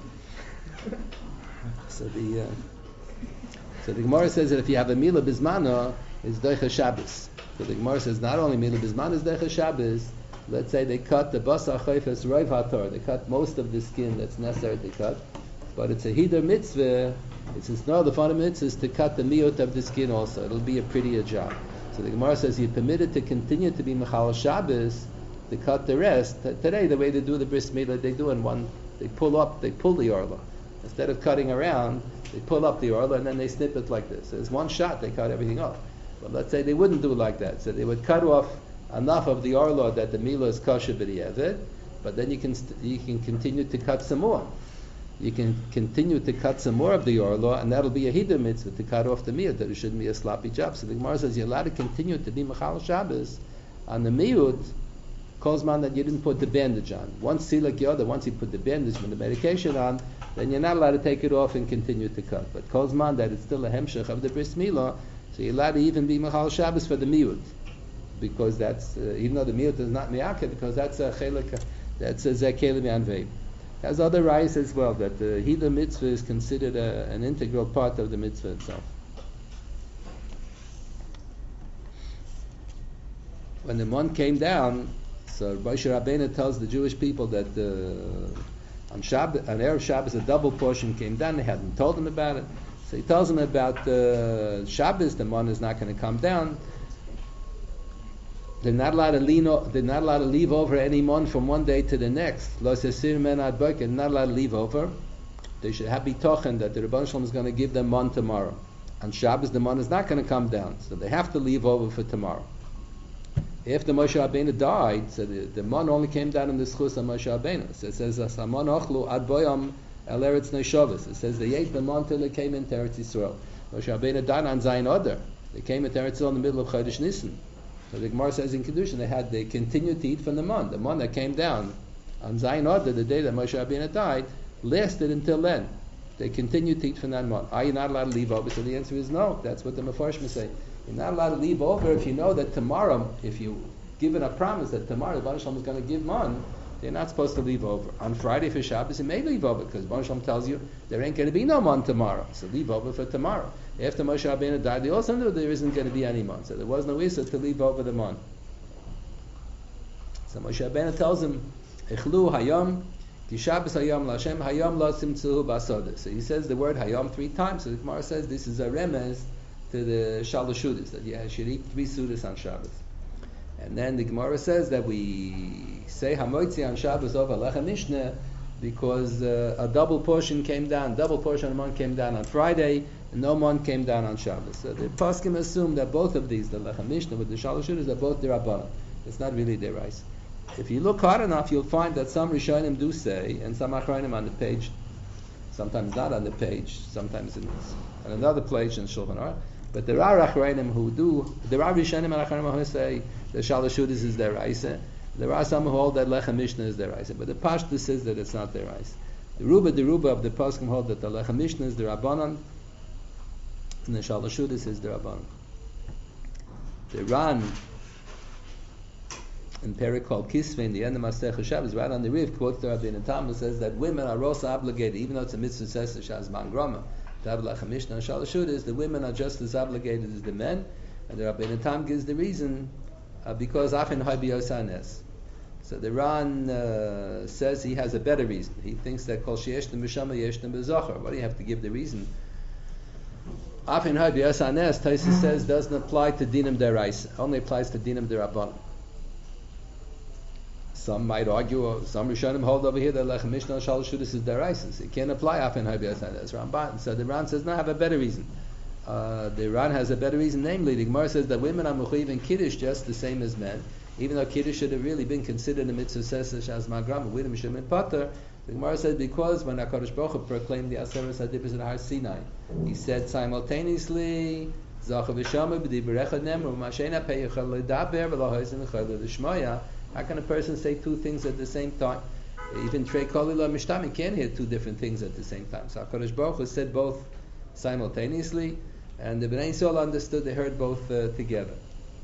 So the Gemara says that if you have a milah bismana, it's doicha Shabbos. So the Gemara says not only milah bismana is doicha Shabbos. Let's say they cut the basar chayfes roiv hator. They cut most of the skin that's necessary to cut, but it's a hidur mitzvah. It's no the fun mitzvah is to cut the miyot of the skin also. It'll be a prettier job. So the Gemara says you're permitted to continue to be mechal Shabbos to cut the rest. Today the way they do the bris milah, they do in one. They pull the orla. Instead of cutting around, they pull up the orla and then they snip it like this. So there's one shot, they cut everything off. But let's say they wouldn't do it like that. So they would cut off enough of the orla that the milah is kosher b'di'evet, but then you can continue to cut some more. You can continue to cut some more of the orla, and that'll be a hidur mitzvah to cut off the miut, that it shouldn't be a sloppy job. So the Gemara says you're allowed to continue to be mechal Shabbos on the miut, man that you didn't put the bandage on. Once silak yoda, once you put the bandage and the medication on, then you're not allowed to take it off and continue to cut. But man that it's still a hemshech of the bris milah, so you're allowed to even be mechal Shabbos for the miut, because that's even though the miut is not miyakeh, because that's a chelik, that's a zekel mi'anvei. There's other rayos as well that the hidur mitzvah is considered an integral part of the mitzvah itself. When the mon came down, so Moshe Rabbeinu tells the Jewish people that on Erev Shabbos a double portion came down. They hadn't told him about it, so he tells them about Shabbos. The mon is not going to come down. They're not allowed to leave over any mon from one day to the next. Lo sesir men ad boker. They're not allowed to leave over. They should have bitochen that the Rebbeinu Shalom is going to give them mon tomorrow. On Shabbos the mon is not going to come down, so they have to leave over for tomorrow. After Moshe Rabbeinu died, so the mon only came down in the schus of Moshe Rabbeinu. So it says, "Asamon ochlu ad boyam el eretz neishavos." It says they ate the mon till they came into Eretz Yisrael. Moshe Rabbeinu died on Zayin Adar. They came into Eretz Yisrael in the middle of Chodesh Nisan. So the Gemara says in Kedushin they continued to eat from the mon. The mon that came down on Zayin Adar, the day that Moshe Rabbeinu died, lasted until then. They continued to eat from that mon. Are you not allowed to leave over? So the answer is no. That's what the Mefarshim say. You're not allowed to leave over if you know that tomorrow, if you given a promise that tomorrow the Baruch Shalom is going to give mon, they're not supposed to leave over. On Friday for Shabbos, you may leave over because Baruch Shalom tells you there ain't going to be no mon tomorrow, so leave over for tomorrow. After Moshe Rabbeinu died, they also knew there isn't going to be any mon, so there was no issue to leave over the mon. So Moshe Rabbeinu tells him, "Echlu hayom Ki Shabbos Hayom Lashem Hayom Lo Simtzuhu Basoda. So he says the word Hayom 3 times. So the Gemara says this is a remez to the Shalosh Sudas, that you should eat 3 Sudas on Shabbos. And then the Gemara says that we say Hamoitzi on Shabbos over Lechem Mishnah because a double portion of man came down on Friday, and no man came down on Shabbos. So the Poskim assume that both of these, the Lechem Mishnah with the Shalosh Sudas, are both Derabanan. It's not really Derais. If you look hard enough, you'll find that some Rishonim do say, and some Achronim on the page, sometimes not on the page, sometimes on another page in Shulchan Aruch, but there are Achronim who do, there are Rishonim and Achronim who say the Shalosh Sudas is Deraisa. There are some who hold that Lechem Mishnah is Deraisa, but the Pashtus says that it's not Deraisa. The Ruba of the Poskim hold that the Lechem Mishnah is Derabanan, and the Shalosh Sudas is Derabanan. The Ran in Perek called Kisvei, in the end of Masech Shabbos, right on the Riv, quotes the Rabbeinu Tam, says that women are also obligated, even though it's a mitzvah says Shaz Man Grama, to have Lechem Mishnah and Shalosh Sudas, the women are just as obligated as the men, and the Rabbeinu Tam gives the reason because Achin Hai B'Yosanes. So the Ran says he has a better reason. He thinks that Kol Sheyeshtem B'Shama Yeshtem B'Zochar. What do you have to give the reason? Achin Hai B'Yosanes, Taisus says, doesn't apply to Dinim Deraisa, only applies to Dinim Derabanan. Some might argue, some Rishonim hold over here that Lechem Mishnah and Shalosh Sudas is Deraisa. It can't apply Achin Hai B'Yosanes, Ramban. So the Ran says, no, I have a better reason. The Ran has a better reason, namely, the Gemara says that women are mechuyev in Kiddush just the same as men, even though Kiddush should have really been considered a mitzvah sesah shaz magram, with him shem pater. The Gemara says because when HaKadosh Baruch Hu proclaimed the Aseres HaDibros at Har Sinai, he said simultaneously, Zacha v'shama b'divrei echad nemru, ma'asheina peichel ledaber v'lo hoisin v'chol l'shmoya. How can a person say two things at the same time? Even Trei Kolila Mishtami can't hear two different things at the same time. So HaKadosh Baruch Hu said both simultaneously, and the Bnei Yisrael understood they heard both together.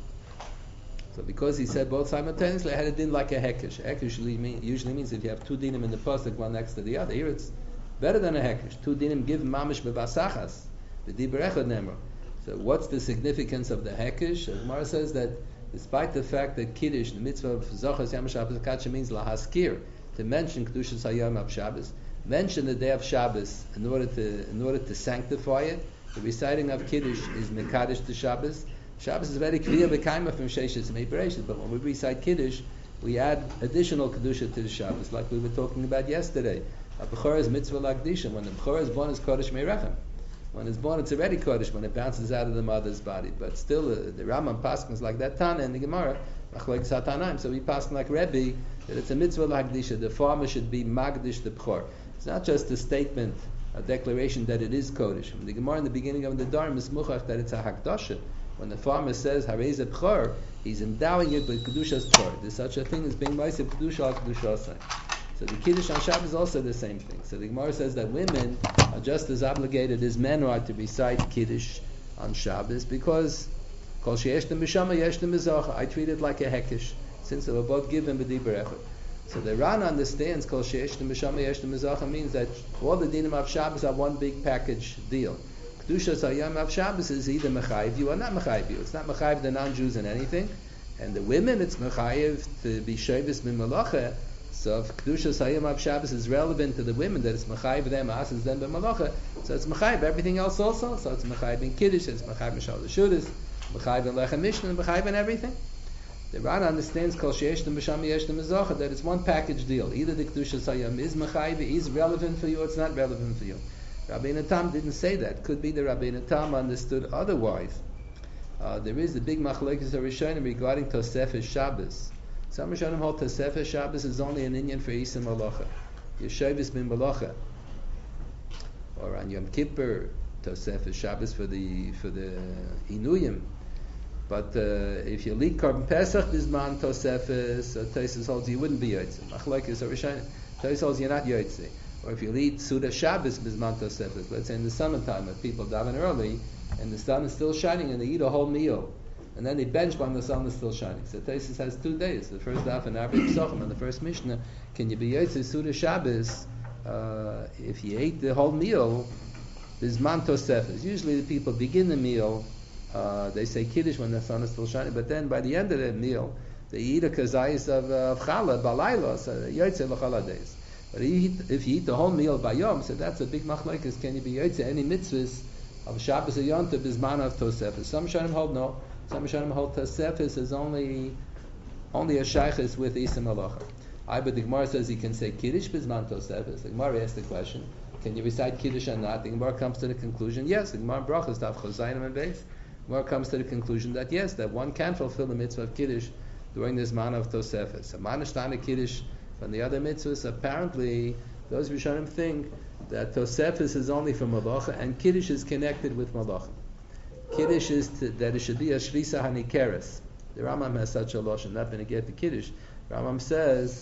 So because he said both simultaneously, I had a din like a hekesh. A hekesh usually means if you have two dinim in the pasuk, one next to the other. Here it's better than a hekesh. Two dinim give mamish bebasachas, b'diber echad nemro. So what's the significance of the hekesh? Gemara says that despite the fact that Kiddush, the mitzvah of Zochas Yom Shabbos Katsha means lahaskir, to mention Kedushas Hayom of Shabbos, mention the day of Shabbos in order to sanctify it. The reciting of Kiddush is Mekadosh to Shabbos. Shabbos is very clear b'kaima from Sheishas and Bereshis, but when we recite Kiddush, we add additional Kedusha to the Shabbos, like we were talking about yesterday. A Bechor is mitzvah lakdisha. When the Bechor is born, it's Kodesh Meirachem. When it's born, it's already Kodesh when it bounces out of the mother's body. But still, the Rambam paskins like that Tana and the Gemara, Machlok Satanaim. So we paskin like Rebbe that it's a mitzvah lakdisha. The farmer should be magdish the Bechor. It's not just a statement, a declaration that it is Kodesh. When the Gemara in the beginning of the Dharm is muchach that it's a hakdasha. When the farmer says Harei Bechor, he's endowing it with Kedushas Bechor. There's such a thing as being Ma'aseh Kedusha al Kedushasai. So the Kiddush on Shabbos is also the same thing. So the Gemara says that women are just as obligated as men are to recite Kiddush on Shabbos because Kol Sheyeshtem B'Shama Yeshtem B'Zocha. I treat it like a hekesh since they were both given b'diber echad. So the Ran understands Kol Sheyeshtem B'Shama Yeshtem B'Zocha means that all the dinim of Shabbos are one big package deal. Kedushas Hayom of Shabbos is either mechayiv you or not mechayiv you. It's not mechayiv the non-Jews in anything, and the women it's mechayiv to be shevis min malacha. So if Kedushas Hayom of Shabbos is relevant to the women, that it's mechayiv them, asas them b'malacha, so it's mechayiv everything else also. So it's mechayiv in Kiddush, it's mechayiv in Shalosh Sudas, mechayiv in Lechem Mishnah, and mechayiv in everything. The Ran understands Kol Sheyeshtem B'Sham Yeshtem B'Zocha that it's one package deal. Either the Kedushas Hayom is mechayiv, is relevant for you, or it's not relevant for you. Rabbeinu Tam didn't say that. Could be that Rabbeinu Tam understood otherwise. There is a big machlokes of Rishonim regarding Tosefes Shabbos. Some Rishonim hold Tosefes Shabbos is only an Inyan for Isa Malacha. Yeshovis bin Malacha. Or on Yom Kippur, Tosefes Shabbos for the Inuyim. But if you lead Korban Pesach Bizman Tosefes, Tosefes holds you wouldn't be Yotze. Machlokes of Rishonim. Tosefes holds you're not Yotze. Or if you eat Suda Shabbos Bizman Tosefes, let's say in the summertime when people daven early and the sun is still shining and they eat a whole meal and then they bench when the sun is still shining. So Tosefes has 2 days. The first daf and Arba Pesachim and the first Mishnah. Can you be Yotze Suda Shabbos if you ate the whole meal Bizman Tosefes? Usually the people begin the meal, they say Kiddush when the sun is still shining, but then by the end of the meal they eat a kazayis of challah balayla, so Yotze l'challah days. But if you eat the whole meal by Yom, so that's a big machlokes. Can you be yotze any mitzvahs of Shabbos or Yom Tov bisman of Tosefes? Some Rishonim hold no. Some Rishonim hold Tosefes is only a shaychus with Isa Malacha. But the Gemara says he can say Kiddush bisman Tosefes. The Gemara asks the question, can you recite Kiddush or not? The Gemara comes to the conclusion, yes. The Gemara Brachas Daf Chosayim and Beis. The Gemara comes to the conclusion that yes, that one can fulfill the mitzvah of Kiddush during this man of Tosefes. A manashtana Kiddush from the other mitzvahs, apparently those Rishonim think that Tosefes is only for Malacha and Kiddush is connected with Malacha. Kiddush is that it should be a Shvisa Hanikeres. The Rambam has such a lotion, not going to get the Kiddush. Rambam says,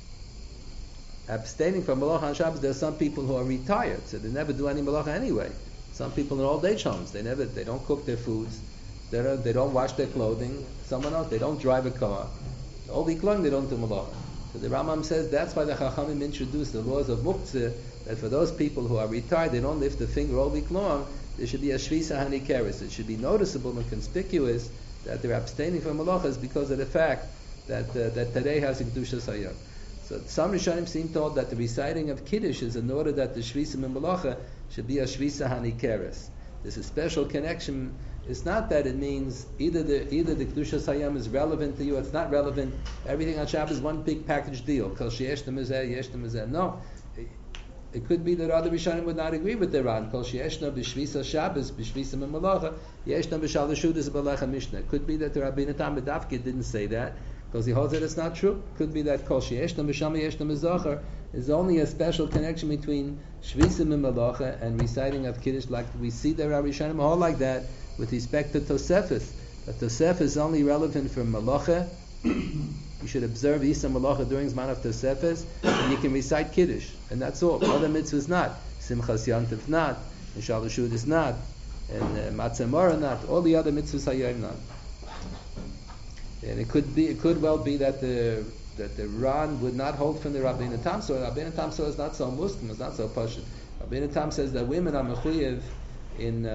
abstaining from Malacha on Shabbos, there are some people who are retired, so they never do any Malacha anyway. Some people in old age homes, they don't cook their foods, they don't wash their clothing. Someone else, they don't drive a car. All week long they don't do Malacha. So the Rambam says that's why the Chachamim introduced the laws of Muktzah, that for those people who are retired, they don't lift a finger all week long, there should be a Shvisa Hanikeres. It should be noticeable and conspicuous that they're abstaining from Malachas because of the fact that today has a Kedushas Hayom. So some Rishonim seem told that the reciting of Kiddush is in order that the Shvisa and Malacha should be a Shvisa Hanikeres. There's a special connection. It's not that it means either the Kedushas Hayom is relevant to you, it's not relevant. Everything on Shabbos is one big package deal. Kol sheyesh demezeh, yesh demezeh. No. It could be that other Rishonim would not agree with their Ran. Kol sheyeshna b'shvisa Shabbos, b'shvisa memalacha, yeshna b'shalashudas b'lecha Mishnah. It could be that the Rabbeinu Tam B'Dafke didn't say that, because he holds that it's not true. It could be that Kol sheyeshna b'shama yeshna b'zachar is only a special connection between shvisa memalacha and reciting of Kiddush, like we see there are Rishonim all like that with respect to Tosefes. But Tosefes is only relevant for Malacha. You should observe Isa Malacha during Zman of Tosefes, and you can recite Kiddush, and that's all. Other mitzvahs not. Simchas Yantiv not, and Shalashud is not, and Matzah Mora not. All the other mitzvahs Hayom not. And it could well be that the Ran would not hold from the Rabbeinu Tam. So Rabbeinu Tam is not so Muslim, it's not so pashut. Rabbeinu Tam says that women are mechuyev in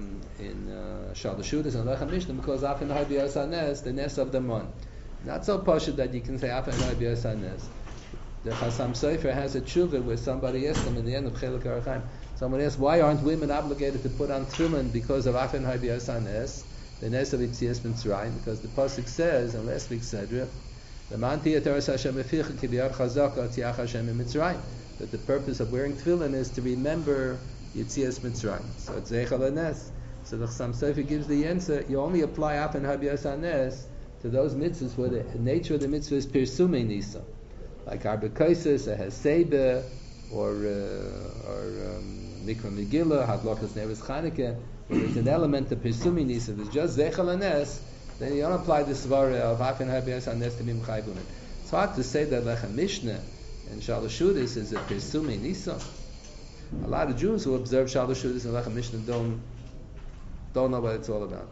Shalashud and Lecha Mishnah because Afin Hai B'Yas Nes, the Nes of the Mon. Not so pashut that you can say Afin Hai B'Yas Nes. The Chasam Sofer has a tshuva where somebody asked him in the end of Chelik Arachaim. Someone asked, why aren't women obligated to put on tefillin because of Afin Hai B'Yas Nes, the Nes of Yitzias Mitzrayim? Because the pasuk says in last week's Sedra, that the purpose of wearing tefillin is to remember Yitzias Mitzrayim. So it's Zeichel Nes. So the Chasam Sofer gives the answer, you only apply Afin Hai B'Yas Nes to those mitzvahs where the nature of the mitzvah is Pirsumei Nisa. Like Arba Kaisis, a Hesebe, or Mikra Megillah, Hadlokas Neves Chanukah, where there's an element of Pirsumei Nisa. If it's just Zeichel Nes, then you don't apply the Svara of Afin Hai B'Yas Nes to be Mechaybunim. It's hard to say that Lecha Mishnah and Shalashudis is a Pirsumei Nisa. A lot of Jews who observe Shalashudis and Lecha Mishnah don't know what it's all about.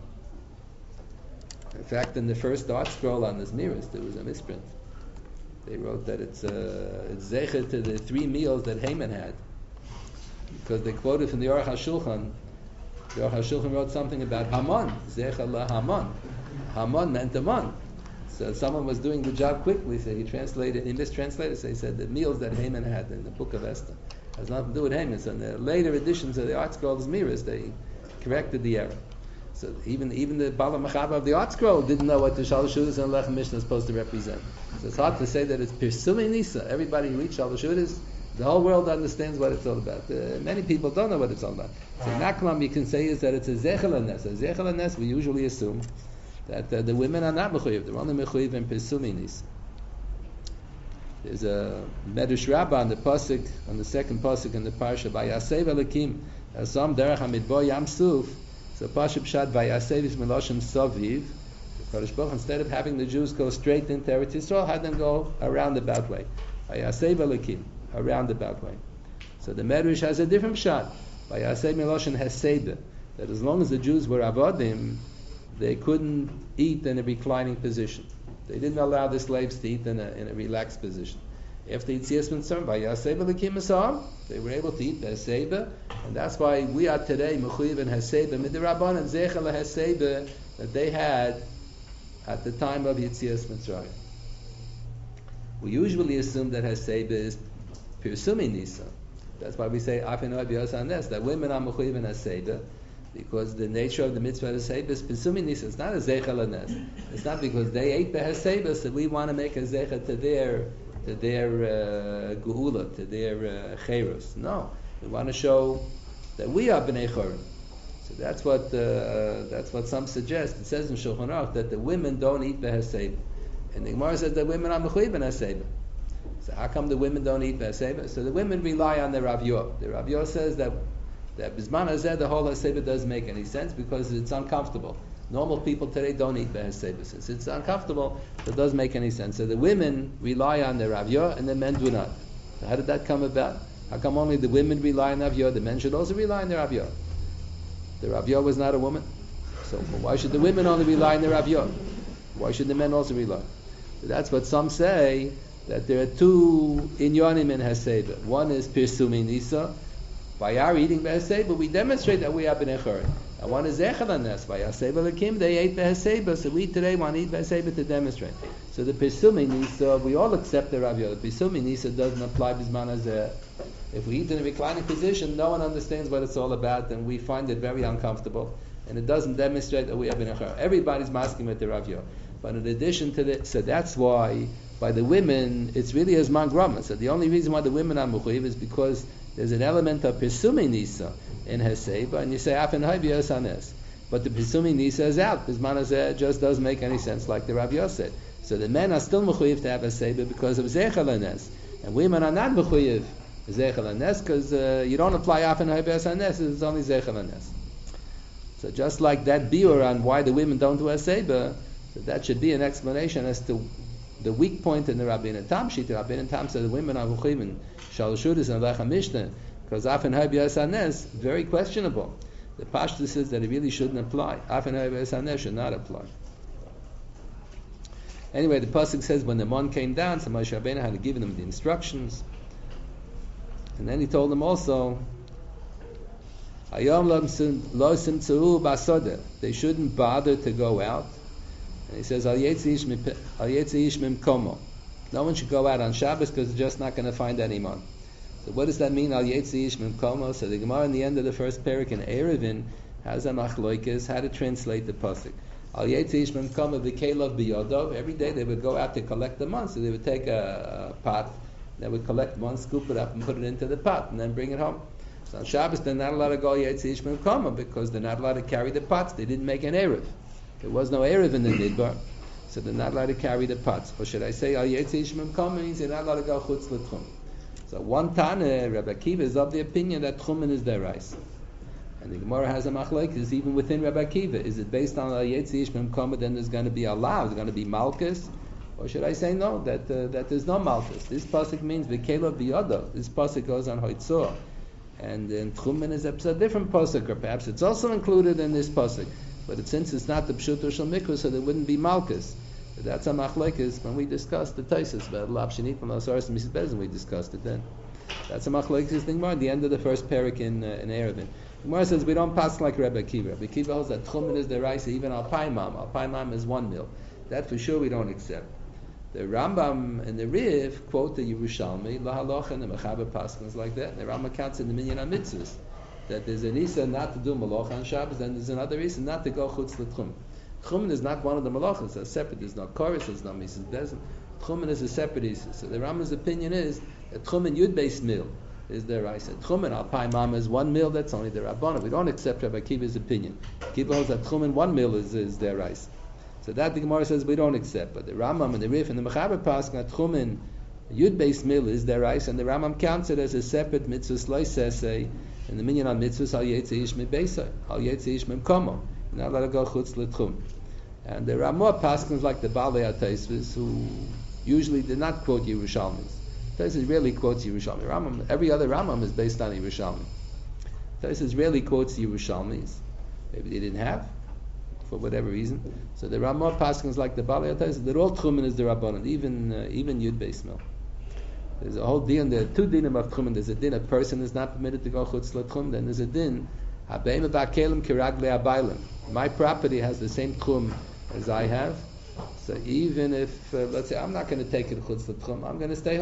In fact, in the first art scroll on this mirrors, there was a misprint. They wrote that it's zecher to the 3 meals that Haman had, because they quoted from the Aruch HaShulchan. The Aruch HaShulchan wrote something about Haman, zecher la Haman. Haman meant Haman. So someone was doing the job quickly, so he mistranslated, so he said the meals that Haman had in the book of Esther has nothing to do with Haman. So in the later editions of the art scrolls mirrors, they corrected the error. So even the Bala Machaba of the art scroll didn't know what the Shalashudis and Lechem Mishnah is supposed to represent. So it's hard to say that it's Pirsumei Nisa. Everybody who reads Shalashudis, the whole world understands what it's all about. Many people don't know what it's all about. So Naklam you can say is that it's a Zeichel Nes. A Zeichel Nes we usually assume that the women are not mechuyev. They're only mechuyev in Pirsumei Nisa. There's a Medrash Rabbah on the pasuk, on the second pasuk in the parsha, Vayasev Elokim Asam Derech Hamidbar Yam Suf. So Pashup Shad Vayasev is Meloshim Saviv. The Kodesh Baruch, instead of having the Jews go straight into Eretz Yisrael, had them go a roundabout way. Vayasev Elokim, a roundabout way. So the Medrash has a different shot. Vayasev Meloshim Heseda, that as long as the Jews were avodim, they couldn't eat in a reclining position. They didn't allow the slaves to eat in a relaxed position. After Yitzias Mitzrayim, Vayasev Elokim Asam, they were able to eat the Heseba, and that's why we are today mechuyev in Heseba midirabban and zeichel Heseba that they had at the time of Yitzias Mitzrayim. We usually assume that Heseba is Pirsumi Nisa. That's why we say Afin Bios Anes, that women are Mechuyev in Haseba, because the nature of the mitzvah of Haseba is Pirsumi Nisa. It's not a Zeichel Anes. It's not because they ate the Haseba that we want to make a Zeichel to their Geula, to their Cherus. No. We want to show that we are Bnei Chorim. So that's what some suggest. It says in Shulchan Aruch that the women don't eat the Haseba. And the Gemara says that women are Mechuyev in Haseba. So how come the women don't eat Haseba? So the women rely on the Rav Yor. The Rav Yor says that Bisman Hazeh, the whole Haseba doesn't make any sense because it's uncomfortable. Normal people today don't eat Haseba. Since it's uncomfortable, it doesn't make any sense. So the women rely on the Rav Yor and the men do not. So how did that come about? How come only the women rely on Rav Yor? The men should also rely on the Rav Yor. The Rav Yor was not a woman. So why should the women only rely on the Rav Yor? Why should the men also rely? So that's what some say, that there are two inyonim in Haseba. One is Pirsumi Nisa. By our eating Haseba, we demonstrate that we are Bnei Chorim. And one is Echel Anes. By Haseba Lakim, they ate Haseba, so we today want to eat Haseba to demonstrate. So the Pirsumi Nisa, we all accept the Rav Yor. The Pirsumi Nisa doesn't apply Bisman Hazeh. If we eat in a reclining position, no one understands what it's all about, and we find it very uncomfortable. And it doesn't demonstrate that we are Bnei Chorim. Everybody's masking with the Rav Yor. But in addition to that, so that's why by the women it's really as mangrama. So the only reason why the women are mechuyev is because there's an element of Pirsumi Nisa in Haseba, and you say Afin Haybias Hanes. But the Pirsumi Nisa is out. Bisman Hazeh just doesn't make any sense, like the Rav Yor said. So the men are still mechuyev to have Haseba because of Zeichel Hanes, and women are not mechuyev Zeichel Hanes because you don't apply Afin Haybias Hanes. It's only Zeichel Hanes. So just like that biur on why the women don't do Haseba, so that should be an explanation as to the weak point in the Rabbeinu Tam sheet. The Rabbeinu Tam said the women are mechuyev in Shalashudis and Lecha Mishnah because Afin Haybias Hanes very questionable. The Pashtus says that it really shouldn't apply. Afin Haybias Hanes should not apply. Anyway, the pasuk says when the mon came down, so Moshe Rabbeinu had given them the instructions, and then he told them also, Hayom lo simtzu basodeh. They shouldn't bother to go out. And he says, Al yetzi ish mimkomo. No one should go out on Shabbos because they're just not going to find anyone. So what does that mean, Al yetzi ish mimkomo? So the Gemara in the end of the first parak in Erevin has a machloikis how to translate the pasuk. Al yetzi ish mimkomo v'kelov biyodov. Every day they would go out to collect the mun, so they would take a pot, they would collect one, scoop it up and put it into the pot and then bring it home. So on Shabbos they're not allowed to go Al yetzi ish mimkomo because they're not allowed to carry the pots. They didn't make an Erev. There was no Erev in the Midbar, so they're not allowed to carry the pots. Or should I say, Al Yetzi Ish Mimkom means they're not allowed to go chutz l'tchum. So one Tana, Rabbi Akiva, is of the opinion that tchumen is their rice. And the Gemara has a machlokes even within Rabbi Akiva. Is it based on Al Yetzi Ish Mimkom, then there's going to be Allah, there's going to be Malchus? Or should I say no, that there's no Malchus? This pasuk means V'kelov biyado. This pasuk goes on Hoitzor. And then tchumen is a different pasuk, or perhaps it's also included in this pasuk. But since it's not the Pshuto Shel Mikvah, so there wouldn't be Malchus. But that's a machlokes when we discussed the Taisus about Lav Shenit from Asaras and Mrs. Bezin. We discussed it then. That's a machlokes thing. At the end of the first parak in Erevin, Gemara says we don't pass like Rebbe Akiva. Rebbe Akiva holds that tchumen is the rice, even al paimam. Al paimam is 1 mil. That for sure we don't accept. The Rambam and the Riv quote the Yerushalmi, Lahaloch and the Mechaber Paskins like that. And the Rambam counts in the Minyan HaMitzvahs that there's an Isa not to do Malach on Shabbos, and there's another Isa not to go Chutz L'Tchum. Tchumen is not one of the Malachas, it's separate. There's no chorus, there's no Mrs. Bezin. Tchumen is a separate Isa. So the Rambam's opinion is that Tchumen Yud Beis Mil is their Isa. Tchumen Al Pai Mama is 1 mil, that's only the Rabbana. We don't accept Rabbi Akiva's opinion. Akiva holds that Tchumen 1 mil is their Isa. So that the Gemara says we don't accept. But the Rambam and the Rif and the Mechaber Pasuk that Tchumen Yud Beis Mil is their Isa, and the Rambam counts it as a separate mitzvah slice essay. In the minyan on mitzvahs, Al Yetzi Ish Mibeisai, Al Yetzi Ish Mimkomo. You're not allowed to go chutz l'tchum. And there are more paskins like the Balei HaTaisvis who usually did not quote Yerushalmis. Taisvis rarely quotes Yerushalmi. Rambam, every other Rambam is based on Yerushalmi. Taisvis rarely quotes Yerushalmis. Maybe they didn't have, for whatever reason. So there are more paskins like the Balei HaTaisvis. They're all tchumen is the Rabbanan, even Yud Beis Mil. There's a whole din, there are 2 dinim of tchumen. There's a din, a person is not permitted to go chutz l'tchum. Then there's a din, habeim ba'kelim kiragle abaylim. My property has the same tchum as I have. So even if, let's say, I'm not going to take it chutz l'tchum, I'm going to stay home.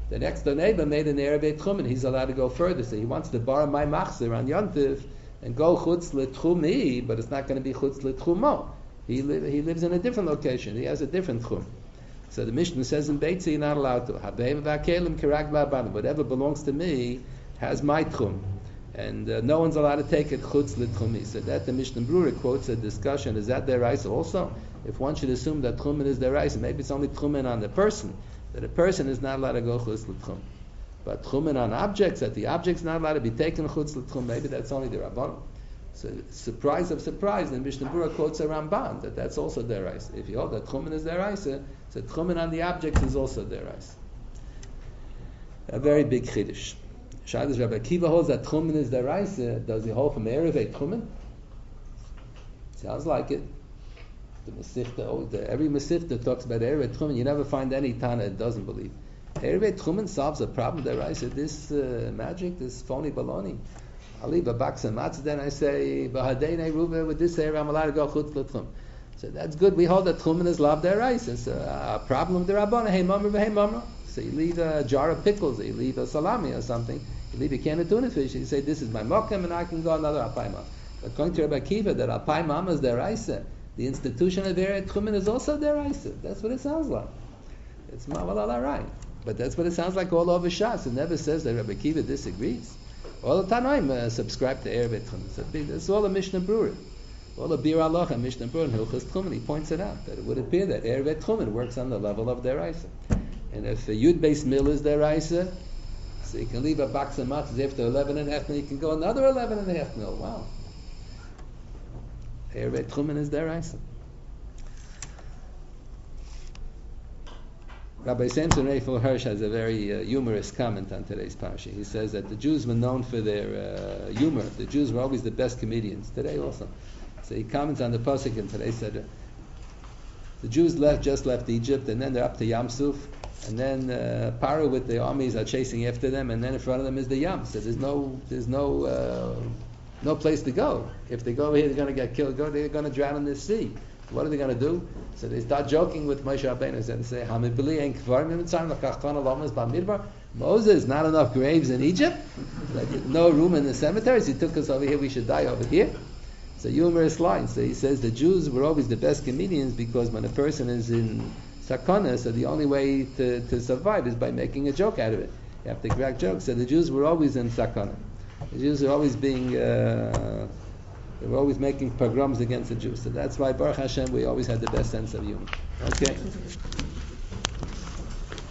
The next door neighbor made an Erev Tchumen. He's allowed to go further. So he wants to borrow my machzir on Yontif and go chutz l'tchumi, but it's not going to be chutz l'tchumo. He lives in a different location. He has a different tchum. So the Mishnah says in Beitzi you're not allowed to. Whatever belongs to me has my tchum. And no one's allowed to take it chutz l'tchumi. So that the Mishnah Brura quotes a discussion. Is that deraisa also? If one should assume that tchumen is deraisa, maybe it's only tchumen on the person. That a person is not allowed to go chutz l'tchum. But tchumen on objects, that the object's not allowed to be taken chutz l'tchum, maybe that's only the Rabbanon. So, surprise of surprise, the Mishnah Berurah quotes a Ramban that's also deraisa. If you hold that tchumen is deraisa, so tchumen on the objects is also deraisa. A very big chiddush. Shadosh Rabbi Akiva holds that tchumen is deraisa. Does he hold from Erev tchumen? Sounds like it. The Masechta, every Masechta talks about Erev tchumen. You never find any Tana that doesn't believe. Erev tchumen solves a problem deraisa. This magic, this phony baloney. I leave a box of matzah, then I say, "B'hadeinei ruva." With this area, I'm allowed to go chutz l'tchum. So that's good. We hold that tchumen is lav deraisa. It's a problem derabbana. Hey mamra v'hei mamra. So you leave a jar of pickles, or you leave a salami or something. You leave a can of tuna fish. You say, "This is my mokem, and I can go another alpai mama." But according to Rabbi Akiva, that alpai mama is deraisa. The institution of Erev tchumen is also deraisa. That's what it sounds like. It's all right, but that's what it sounds like all over Shas. It never says that Rabbi Akiva disagrees. All the Tanaim subscribe to Erev Tchumen. That's all the Mishnah Brura. All the Bir Allah and Mishnah Brura and Hilchos Tchumen, he points it out, that it would appear that Erev Tchumen works on the level of deraisa. And if a Yud-based mill is deraisa, so you can leave a box of matzahs after 11.5 mil, you can go another 11.5 mil. Wow. Erev Tchumen is deraisa. Rabbi Samson Raphael Hirsch has a very humorous comment on today's parsha. He says that the Jews were known for their humor. The Jews were always the best comedians. Today also. So he comments on the pasuk, and today said the Jews just left Egypt, and then they're up to Yam Suf, and then Paro with the armies are chasing after them, and then in front of them is the Yam. So there's no place to go. If they go over here, they're going to get killed. They're going to drown in the sea. What are they going to do? So they start joking with Moshe Rabbeinu and say, Moses, not enough graves in Egypt? No room in the cemeteries? He took us over here, we should die over here? It's a humorous line. So he says the Jews were always the best comedians because when a person is in sakana, so the only way to survive is by making a joke out of it. You have to crack jokes. So the Jews were always in sakana. The Jews were always they were always making pogroms against the Jews. So that's why, Baruch Hashem, we always had the best sense of humor. Okay?